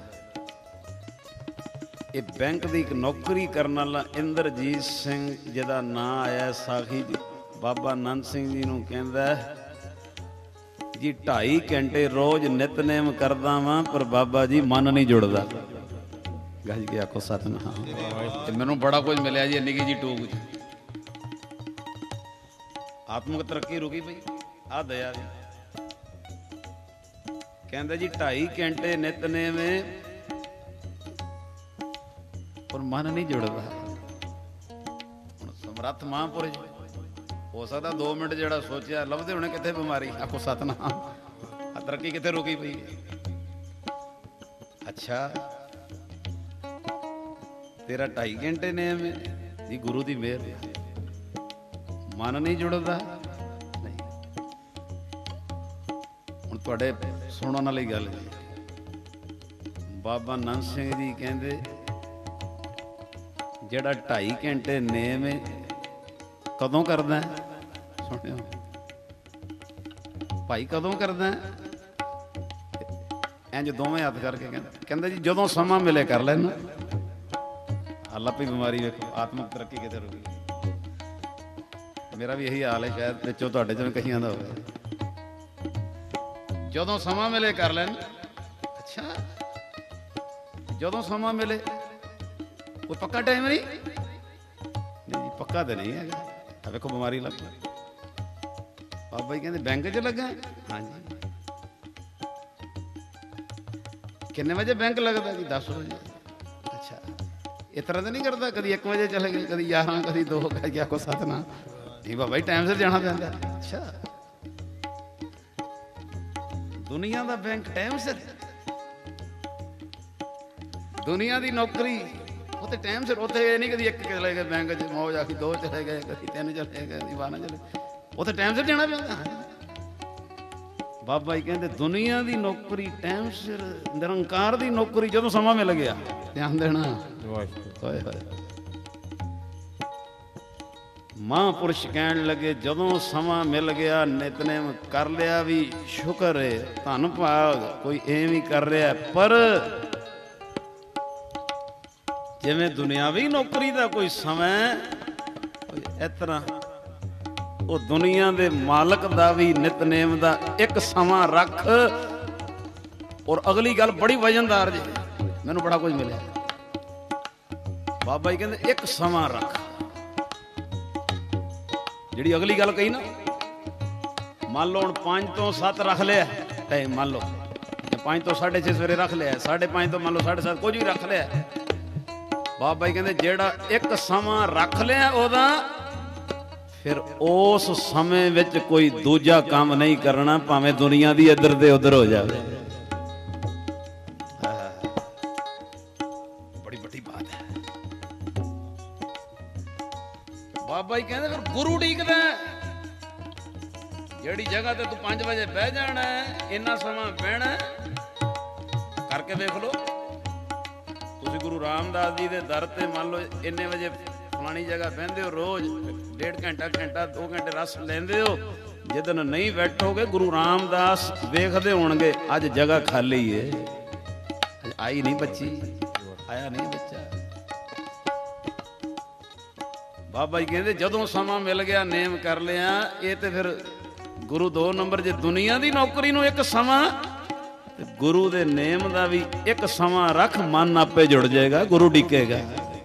ਇਹ ਬੈਂਕ ਦੀ ਇੱਕ ਨੌਕਰੀ ਕਰਨ ਵਾਲਾ ਇੰਦਰਜੀਤ ਸਿੰਘ ਜਿਹਦਾ ਨਾਂ ਆਇਆ ਸਾਖੀ ਜੀ, ਬਾਬਾ ਨੰਦ ਸਿੰਘ ਜੀ ਨੂੰ ਕਹਿੰਦਾ ਜੀ 2.5 ਘੰਟੇ ਰੋਜ਼ ਨਿਤਨੇਮ ਕਰਦਾ ਵਾਂ ਪਰ ਬਾਬਾ ਜੀ ਮਨ ਨਹੀਂ ਜੁੜਦਾ। ਗੱਜ ਕੇ ਆਖੋ ਸਤਿਨਾਮ। ਤੇ ਮੈਨੂੰ ਬੜਾ ਕੁਝ ਮਿਲਿਆ ਜੀ ਨਿੱਕੀ ਜੀ ਟੂਕ ਚ। ਆਤਮਿਕ ਤਰੱਕੀ ਰੁਕੀ ਪਈ ਆ ਦਇਆ ਦੀ। ਕਹਿੰਦਾ ਜੀ 2.5 ਘੰਟੇ ਨਿਤਨੇਮ ਪਰ ਮਨ ਨਹੀਂ ਜੁੜਦਾ। ਹੁਣ ਸਮਰੱਥ ਮਹਾਂਪੁਰਸ਼ ਹੋ ਸਕਦਾ 2 ਮਿੰਟ ਜਿਹੜਾ ਸੋਚਿਆ ਲੱਭਦੇ ਹੋਣੇ ਕਿੱਥੇ ਬਿਮਾਰੀ। ਆਖੋ ਸਤਿਨਾਮ। ਆ ਤਰੱਕੀ ਕਿੱਥੇ ਰੁਕੀ ਪਈ। ਅੱਛਾ ਤੇਰਾ 2.5 ਘੰਟੇ ਨੇਮ ਜੀ ਗੁਰੂ ਦੀ ਮਿਹਰ, ਮਨ ਨਹੀਂ ਜੁੜਦਾ। ਨਹੀਂ ਹੁਣ ਤੁਹਾਡੇ ਸੁਣਨ ਵਾਲੀ ਗੱਲ ਜੀ, ਬਾਬਾ ਨੰਦ ਸਿੰਘ ਜੀ ਕਹਿੰਦੇ ਜਿਹੜਾ 2.5 ਘੰਟੇ ਨੇਮ ਕਦੋਂ ਕਰਦਾ, ਸੁਣਿਓ ਭਾਈ ਕਦੋਂ ਕਰਦਾ। ਇੰਜ ਦੋਵੇਂ ਹੱਥ ਕਰਕੇ ਕਹਿੰਦਾ ਜੀ ਜਦੋਂ ਸਮਾਂ ਮਿਲੇ ਕਰ ਲੈਣਾ। ਲੱਭੀ ਬਿਮਾਰੀ ਵੇਖੋ, ਆਤਮਿਕ ਤਰੱਕੀ ਕਿਤੇ ਰੁਕੀ। ਮੇਰਾ ਵੀ ਇਹੀ ਹਾਲ ਹੈ, ਸ਼ਾਇਦ ਵਿੱਚੋਂ ਤੁਹਾਡੇ ਚੋਂ ਕਈਆਂ ਦਾ ਹੋਵੇ। ਜਦੋਂ ਸਮਾਂ ਮਿਲੇ ਕਰ ਲੈਣ। ਅੱਛਾ ਜਦੋਂ ਸਮਾਂ ਮਿਲੇ, ਕੋਈ ਪੱਕਾ ਟਾਈਮ ਨਹੀਂ ਜੀ, ਪੱਕਾ ਤਾਂ ਨਹੀਂ ਹੈਗਾ। ਆ ਵੇਖੋ ਬਿਮਾਰੀ ਲੱਗ ਗਈ। ਬਾਬਾ ਜੀ ਕਹਿੰਦੇ ਬੈਂਕ 'ਚ ਲੱਗਾ। ਹਾਂਜੀ ਕਿੰਨੇ ਵਜੇ ਬੈਂਕ ਲੱਗਦਾ ਜੀ? 10 ਵਜੇ। ਅੱਛਾ ਇਸ ਤਰ੍ਹਾਂ ਤਾਂ ਨਹੀਂ ਕਰਦਾ ਕਦੀ 1 ਵਜੇ ਚਲੇ ਗਏ, ਕਦੀ 11, ਕਦੀ 2 ਕਹਿ ਗਿਆ ਕੋ ਸਤਿਨਾਮ। ਨਹੀਂ ਬਾਬਾ ਜੀ ਟਾਈਮ ਸਿਰ ਜਾਣਾ ਪੈਂਦਾ। ਅੱਛਾ ਦੁਨੀਆ ਦਾ ਬੈਂਕ ਟਾਈਮ ਸਿਰ, ਦੁਨੀਆ ਦੀ ਨੌਕਰੀ ਉੱਥੇ ਟਾਈਮ ਸਿਰ। ਉੱਥੇ ਇਹ ਨਹੀਂ ਕਦੀ 1 ਚਲੇ ਗਏ ਬੈਂਕ 'ਚ ਮੌਜ ਆਖੀ, 2 ਚਲੇ ਗਏ, ਕਦੀ 3 ਚਲੇ ਗਏ, ਕਦੀ 12 ਚਲੇ। ਉੱਥੇ ਟਾਈਮ ਸਿਰ ਜਾਣਾ ਪੈਂਦਾ। ਬਾਬਾ ਜੀ ਕਹਿੰਦੇ ਦੁਨੀਆ ਦੀ ਨੌਕਰੀ ਟਾਈਮ ਸਿਰ, ਨਿਰੰਕਾਰ ਦੀ ਨੌਕਰੀ ਜਦੋਂ ਸਮਾਂ ਮਿਲ ਗਿਆ ਧਿਆਨ ਦੇਣਾ। ਹੋਏ ਹੋਏ ਮਹਾਂਪੁਰਸ਼ ਕਹਿਣ ਲੱਗੇ ਜਦੋਂ ਸਮਾਂ ਮਿਲ ਗਿਆ ਨਿਤਨੇਮ ਕਰ ਲਿਆ ਵੀ ਸ਼ੁਕਰ ਹੈ, ਧੰਨ ਭਾਗ ਕੋਈ ਐਵੇਂ ਕਰ ਰਿਹਾ। ਪਰ ਜਿਵੇਂ ਦੁਨਿਆਵੀ ਨੌਕਰੀ ਦਾ ਕੋਈ ਸਮਾਂ, ਇਸ ਤਰ੍ਹਾਂ ਉਹ ਦੁਨੀਆ ਦੇ ਮਾਲਕ ਦਾ ਵੀ ਨਿਤਨੇਮ ਦਾ ਇੱਕ ਸਮਾਂ ਰੱਖ। ਔਰ ਅਗਲੀ ਗੱਲ ਬੜੀ ਵਜਨਦਾਰ ਜੀ, ਮੈਨੂੰ ਬੜਾ ਕੁਝ ਮਿਲਿਆ। ਬਾਬਾ ਜੀ ਕਹਿੰਦੇ ਇੱਕ ਸਮਾਂ ਰੱਖ। ਜਿਹੜੀ ਅਗਲੀ ਗੱਲ ਕਹੀ ਨਾ, ਮੰਨ ਲਓ ਹੁਣ 5 ਤੋਂ 7 ਰੱਖ ਲਿਆ ਟਾਈਮ, ਮੰਨ ਲਓ 5 ਤੋਂ 6:30 ਸਵੇਰੇ ਰੱਖ ਲਿਆ, 5:30 ਤੋਂ ਮੰਨ ਲਓ 7:30, ਕੁਝ ਵੀ ਰੱਖ ਲਿਆ। ਬਾਬਾ ਜੀ ਕਹਿੰਦੇ ਜਿਹੜਾ ਇੱਕ ਸਮਾਂ ਰੱਖ ਲਿਆ ਉਹਦਾ, ਫਿਰ ਉਸ ਸਮੇਂ ਵਿੱਚ ਕੋਈ ਦੂਜਾ ਕੰਮ ਨਹੀਂ ਕਰਨਾ, ਭਾਵੇਂ ਦੁਨੀਆ ਦੀ ਇੱਧਰ ਤੇ ਉੱਧਰ ਹੋ ਜਾਵੇ। ਜਿਹੜੀ ਜਗ੍ਹਾ ਤੇ ਤੂੰ 5 ਵਜੇ ਬਹਿ ਜਾਣਾ ਇੰਨਾ ਸਮਾਂ ਬਹਿਣਾ ਕਰਕੇ ਵੇਖ ਲਓ। ਤੁਸੀਂ ਗੁਰੂ ਰਾਮਦਾਸ ਜੀ ਦੇ ਦਰ ਤੇ ਮੰਨ ਲਓ ਇੰਨੇ ਵਜੇ ਫਲਾਣੀ ਜਗ੍ਹਾ ਬਹਿੰਦੇ ਹੋ, ਰੋਜ਼ 1.5 ਘੰਟਾ 2 ਘੰਟੇ ਰਸ ਲੈਂਦੇ ਹੋ। ਜਿੱਦਣ ਨਹੀਂ ਬੈਠੋਗੇ ਗੁਰੂ ਰਾਮਦਾਸ ਵੇਖਦੇ ਹੋਣਗੇ ਅੱਜ ਜਗ੍ਹਾ ਖਾਲੀ ਏ, ਆਈ ਨਹੀਂ ਬੱਚੀ, ਆਇਆ ਨਹੀਂ ਬੱਚਾ। ਬਾਬਾ ਜੀ ਕਹਿੰਦੇ ਜਦੋਂ ਸਮਾਂ ਮਿਲ ਗਿਆ ਨੇਮ ਕਰ ਲਿਆ। ਇਹ ਤੇ ਫਿਰ ਗੁਰੂ 2 ਨੰਬਰ। ਜੇ ਦੁਨੀਆ ਦੀ ਨੌਕਰੀ ਨੂੰ ਇੱਕ ਸਮਾਂ ਤੇ ਗੁਰੂ ਦੇ ਨੇਮ ਦਾ ਵੀ ਇੱਕ ਸਮਾਂ ਰੱਖ, ਮਨ ਆਪੇ ਜੁੜ ਜਾਏਗਾ, ਗੁਰੂ ਡਿੱਕੇਗਾ।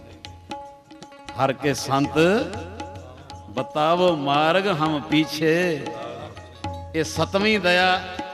ਹਰ ਕੇ ਸੰਤ ਬਤਾਵੋ ਮਾਰਗ ਹਮ ਪੀਛੇ। ਇਹ 7ਵੀਂ ਦਇਆ,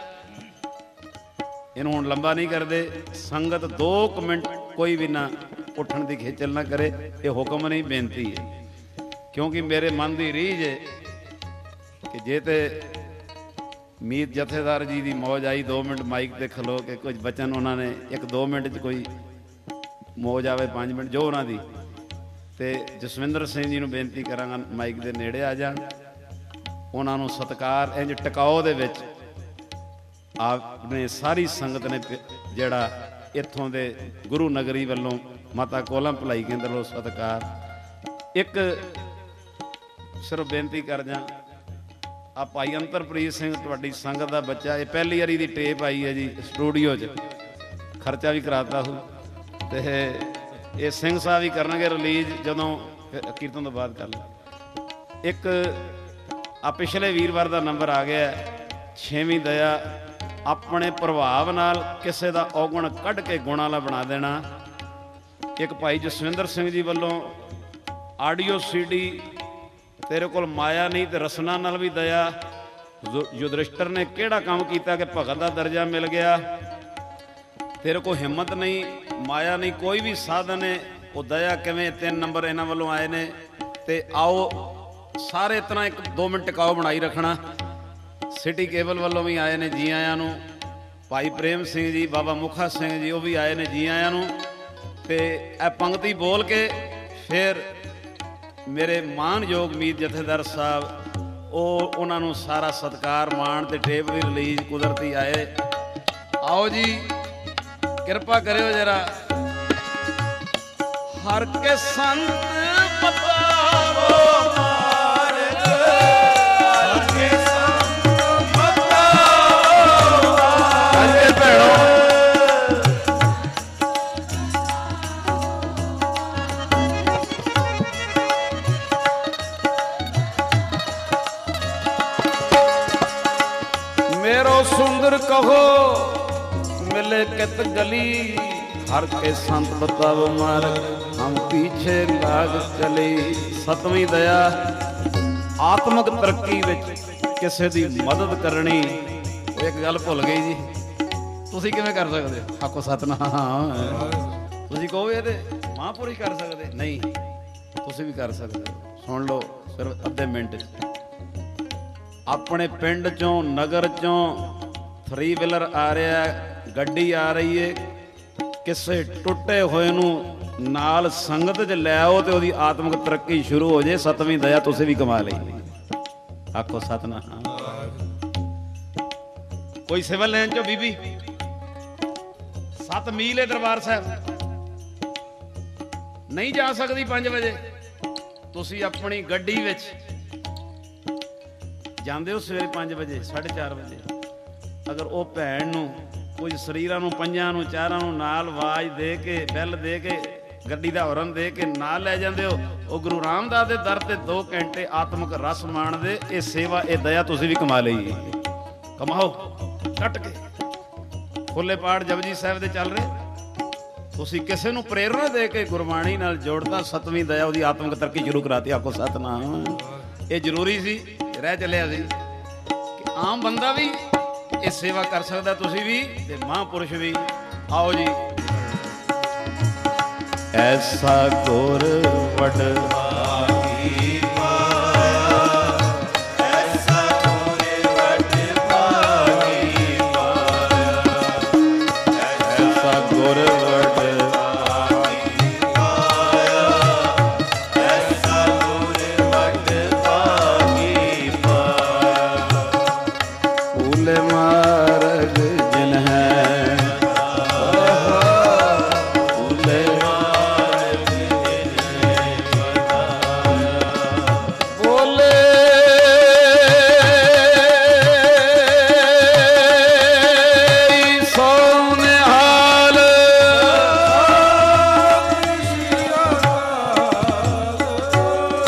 ਇਹਨੂੰ ਹੁਣ ਲੰਬਾ ਨਹੀਂ ਕਰਦੇ। ਸੰਗਤ 2 ਮਿੰਟ ਕੋਈ ਵੀ ਨਾ ਉੱਠਣ ਦੀ ਖੇਚਲ ਨਾ ਕਰੇ। ਇਹ ਹੁਕਮ ਨਹੀਂ, ਬੇਨਤੀ ਹੈ। ਕਿਉਂਕਿ ਮੇਰੇ ਮਨ ਦੀ ਰੀਝ ਹੈ ਕਿ ਜੇ ਤੇ ਮੀਰ ਜਥੇਦਾਰ ਜੀ ਦੀ ਮੌਜ ਆਈ 2 ਮਿੰਟ ਮਾਈਕ ਤੇ ਖਲੋ ਕੇ ਕੁਝ ਬਚਨ ਉਹਨਾਂ ਨੇ 1-2 ਮਿੰਟ 'ਚ ਕੋਈ ਮੌਜ ਆਵੇ 5 ਮਿੰਟ ਜੋ ਉਹਨਾਂ ਦੀ, ਤੇ ਜਸਵਿੰਦਰ ਸਿੰਘ ਜੀ ਨੂੰ ਬੇਨਤੀ ਕਰਾਂਗਾ ਮਾਈਕ ਦੇ ਨੇੜੇ ਆ ਜਾਣ। ਉਹਨਾਂ ਨੂੰ ਸਤਿਕਾਰ ਇੰਝ ਟਿਕਾਓ ਦੇ ਵਿੱਚ ਆਪਣੇ ਸਾਰੀ ਸੰਗਤ ਨੇ ਜਿਹੜਾ ਇੱਥੋਂ ਦੇ ਗੁਰੂ ਨਗਰੀ ਵੱਲੋਂ ਮਾਤਾ ਕੋਲਮ ਭਲਾਈ ਕੇਂਦਰ ਵੱਲੋਂ ਸਤਿਕਾਰ। ਇੱਕ ਸਿਰਫ ਬੇਨਤੀ ਕਰ ਜਾ, ਆ ਭਾਈ ਅੰਤਰਪ੍ਰੀਤ ਸਿੰਘ ਤੁਹਾਡੀ ਸੰਗਤ ਦਾ ਬੱਚਾ, ਇਹ ਪਹਿਲੀ ਵਾਰੀ ਦੀ ਟੇਪ ਆਈ ਹੈ ਜੀ ਸਟੂਡੀਓ 'ਚ, ਖਰਚਾ ਵੀ ਕਰਾਤਾ ਹੋ। ਤੇ ਇਹ ਸਿੰਘ ਸਾਹਿਬ ਵੀ ਕਰਨਗੇ ਰਿਲੀਜ਼ ਜਦੋਂ ਕੀਰਤਨ ਤੋਂ ਬਾਅਦ ਕਰ ਲਓ। ਇੱਕ ਆ ਪਿਛਲੇ ਵੀਰਵਾਰ ਦਾ ਨੰਬਰ ਆ ਗਿਆ 6ਵੀਂ ਦਇਆ, ਆਪਣੇ ਪ੍ਰਭਾਵ ਨਾਲ ਕਿਸੇ ਦਾ ਔਗਣ ਕੱਢ ਕੇ ਗੁਣਾਂ ਵਾਲਾ ਬਣਾ ਦੇਣਾ। ਇੱਕ ਭਾਈ ਜਸਵਿੰਦਰ ਸਿੰਘ ਜੀ ਵੱਲੋਂ ਆਡੀਓ CD, ਤੇਰੇ ਕੋਲ ਮਾਇਆ ਨਹੀਂ ਤੇ ਰਸਨਾ ਨਾਲ ਵੀ ਦਇਆ। ਯੁਧਿਸ਼ਟਰ ਨੇ ਕਿਹੜਾ ਕੰਮ ਕੀਤਾ ਕਿ ਭਗਤ ਦਾ ਦਰਜਾ ਮਿਲ ਗਿਆ। ਤੇਰੇ ਕੋਲ ਹਿੰਮਤ ਨਹੀਂ, ਮਾਇਆ ਨਹੀਂ, ਕੋਈ ਵੀ ਸਾਧਨ ਹੈ, ਉਹ ਦਇਆ ਕਿਵੇਂ। 3 ਨੰਬਰ ਇਹਨਾਂ ਵੱਲੋਂ ਆਏ ਨੇ। ਤੇ ਆਓ ਸਾਰੇ ਇਤਨਾ 1-2 ਮਿੰਟ ਟਿਕਾਓ ਬਣਾਈ ਰੱਖਣਾ। ਸਿਟੀ ਕੇਬਲ ਵੱਲੋਂ ਵੀ ਆਏ ਨੇ, ਜੀ ਆਇਆਂ ਨੂੰ। ਭਾਈ ਪ੍ਰੇਮ ਸਿੰਘ ਜੀ, ਬਾਬਾ ਮੁਖਾ ਸਿੰਘ ਜੀ, ਉਹ ਵੀ ਆਏ ਨੇ, ਜੀ ਆਇਆਂ ਨੂੰ। ਤੇ ਇਹ ਪੰਕਤੀ ਬੋਲ ਕੇ ਫਿਰ ਮੇਰੇ ਮਾਣਯੋਗ ਮੀਰ ਜਥੇਦਾਰ ਸਾਹਿਬ, ਉਹ ਉਹਨਾਂ ਨੂੰ ਸਾਰਾ ਸਤਿਕਾਰ ਮਾਣ ਤੇ ਟੇਪ ਵੀ ਰਿਲੀਜ਼ ਕੁਦਰਤੀ ਆਏ। ਆਓ ਜੀ, ਕਿਰਪਾ ਕਰਿਓ ਜਰਾ। ਹਰ ਕੇ ਸੰਤ ਬਤਾਵੋ ਮਾਰਗ, ਹਰ ਕੇ ਸੰਤ ਬਤਾਵੋ ਮਾਰਗ। ਭੈਣੋ मेरो सुंदर कहो मिले कित गली, हर के संत बताव मार्ग हम पीछे लाग चले। 7ਵੀਂ ਦਇਆ, ਆਤਮਿਕ ਤਰੱਕੀ ਵਿੱਚ ਕਿਸੇ ਦੀ ਮਦਦ ਕਰਨੀ। ਉਹ ਇੱਕ ਗੱਲ ਭੁੱਲ ਗਈ ਜੀ, ਤੁਸੀਂ ਕਿਵੇਂ ਕਰ ਸਕਦੇ ਹੋ? ਆਖੋ ਸਤਨਾਮ। ਤੁਸੀਂ ਕਹੋ ਇਹ ਤੇ ਮਹਾਂਪੁਰਸ਼ ਕਰ ਸਕਦੇ, ਨਹੀਂ, ਤੁਸੀਂ ਵੀ ਕਰ ਸਕਦੇ ਹੋ। ਸੁਣ ਲਓ ਸਿਰਫ ਅੱਧੇ ਮਿੰਟ 'ਚ। ਆਪਣੇ ਪਿੰਡ ਚੋਂ ਨਗਰ ਚੋਂ 3 ਵੀਲਰ ਆ ਰਿਹਾ, ਗੱਡੀ ਆ ਰਹੀ ਏ, ਕਿਸੇ ਟੁੱਟੇ ਹੋਏ ਨੂੰ ਨਾਲ ਸੰਗਤ 'ਚ ਲੈ ਆਓ ਤੇ ਉਹਦੀ ਆਤਮਿਕ ਤਰੱਕੀ ਸ਼ੁਰੂ ਹੋ ਜੇ। 7ਵੀਂ ਦਇਆ ਤੁਸੀਂ ਵੀ ਕਮਾ ਲਈ। ਆਖੋ ਸਤਨਾਮ। ਕੋਈ ਸਿਵਲ ਲਾਈਨ ਚੋਂ ਬੀਬੀ 7 ਮੀਲ ਏ ਦਰਬਾਰ ਸਾਹਿਬ, ਨਹੀਂ ਜਾ ਸਕਦੀ 5 ਵਜੇ, ਤੁਸੀਂ ਆਪਣੀ ਗੱਡੀ ਵਿੱਚ ਜਾਂਦੇ ਹੋ ਸਵੇਰੇ 5 ਵਜੇ 4:30 ਵਜੇ। ਅਗਰ ਉਹ ਭੈਣ ਨੂੰ ਕੁਝ ਸਰੀਰਾਂ ਨੂੰ 5 ਨੂੰ 4 ਨੂੰ ਨਾਲ ਆਵਾਜ਼ ਦੇ ਕੇ, ਬੈਲ ਦੇ ਕੇ, ਗੱਡੀ ਦਾ ਹੌਰਨ ਦੇ ਕੇ ਨਾਲ ਲੈ ਜਾਂਦੇ ਹੋ, ਉਹ ਗੁਰੂ ਰਾਮਦਾਸ ਦੇ ਦਰ ਤੇ 2 ਘੰਟੇ ਆਤਮਿਕ ਰਸ ਮਾਣਦੇ। ਇਹ ਸੇਵਾ, ਇਹ ਦਇਆ ਤੁਸੀਂ ਵੀ ਕਮਾ ਲਈ। ਕਮਾਓ ਕੱਟ ਕੇ। ਖੁੱਲੇ ਪਾਠ ਜਪਜੀ ਸਾਹਿਬ ਦੇ ਚੱਲ ਰਹੇ, ਤੁਸੀਂ ਕਿਸੇ ਨੂੰ ਪ੍ਰੇਰਨਾ ਦੇ ਕੇ ਗੁਰਬਾਣੀ ਨਾਲ ਜੋੜਤਾ। 7ਵੀਂ ਦਇਆ, ਉਹਦੀ ਆਤਮਿਕ ਤਰੱਕੀ ਸ਼ੁਰੂ ਕਰਾਤੀ। ਆਖੋ ਸਤਨਾਮ। ਇਹ ਜ਼ਰੂਰੀ ਸੀ, ਰਹਿ ਚੱਲਿਆ ਸੀ ਕਿ ਆਮ ਬੰਦਾ ਵੀ ਇਹ ਸੇਵਾ ਕਰ ਸਕਦਾ, ਤੁਸੀਂ ਵੀ ਤੇ ਮਹਾਂਪੁਰਸ਼ ਵੀ। ਆਓ ਜੀ। ਐਸਾ ਗੁਰ ਵਡਭਾਗਾ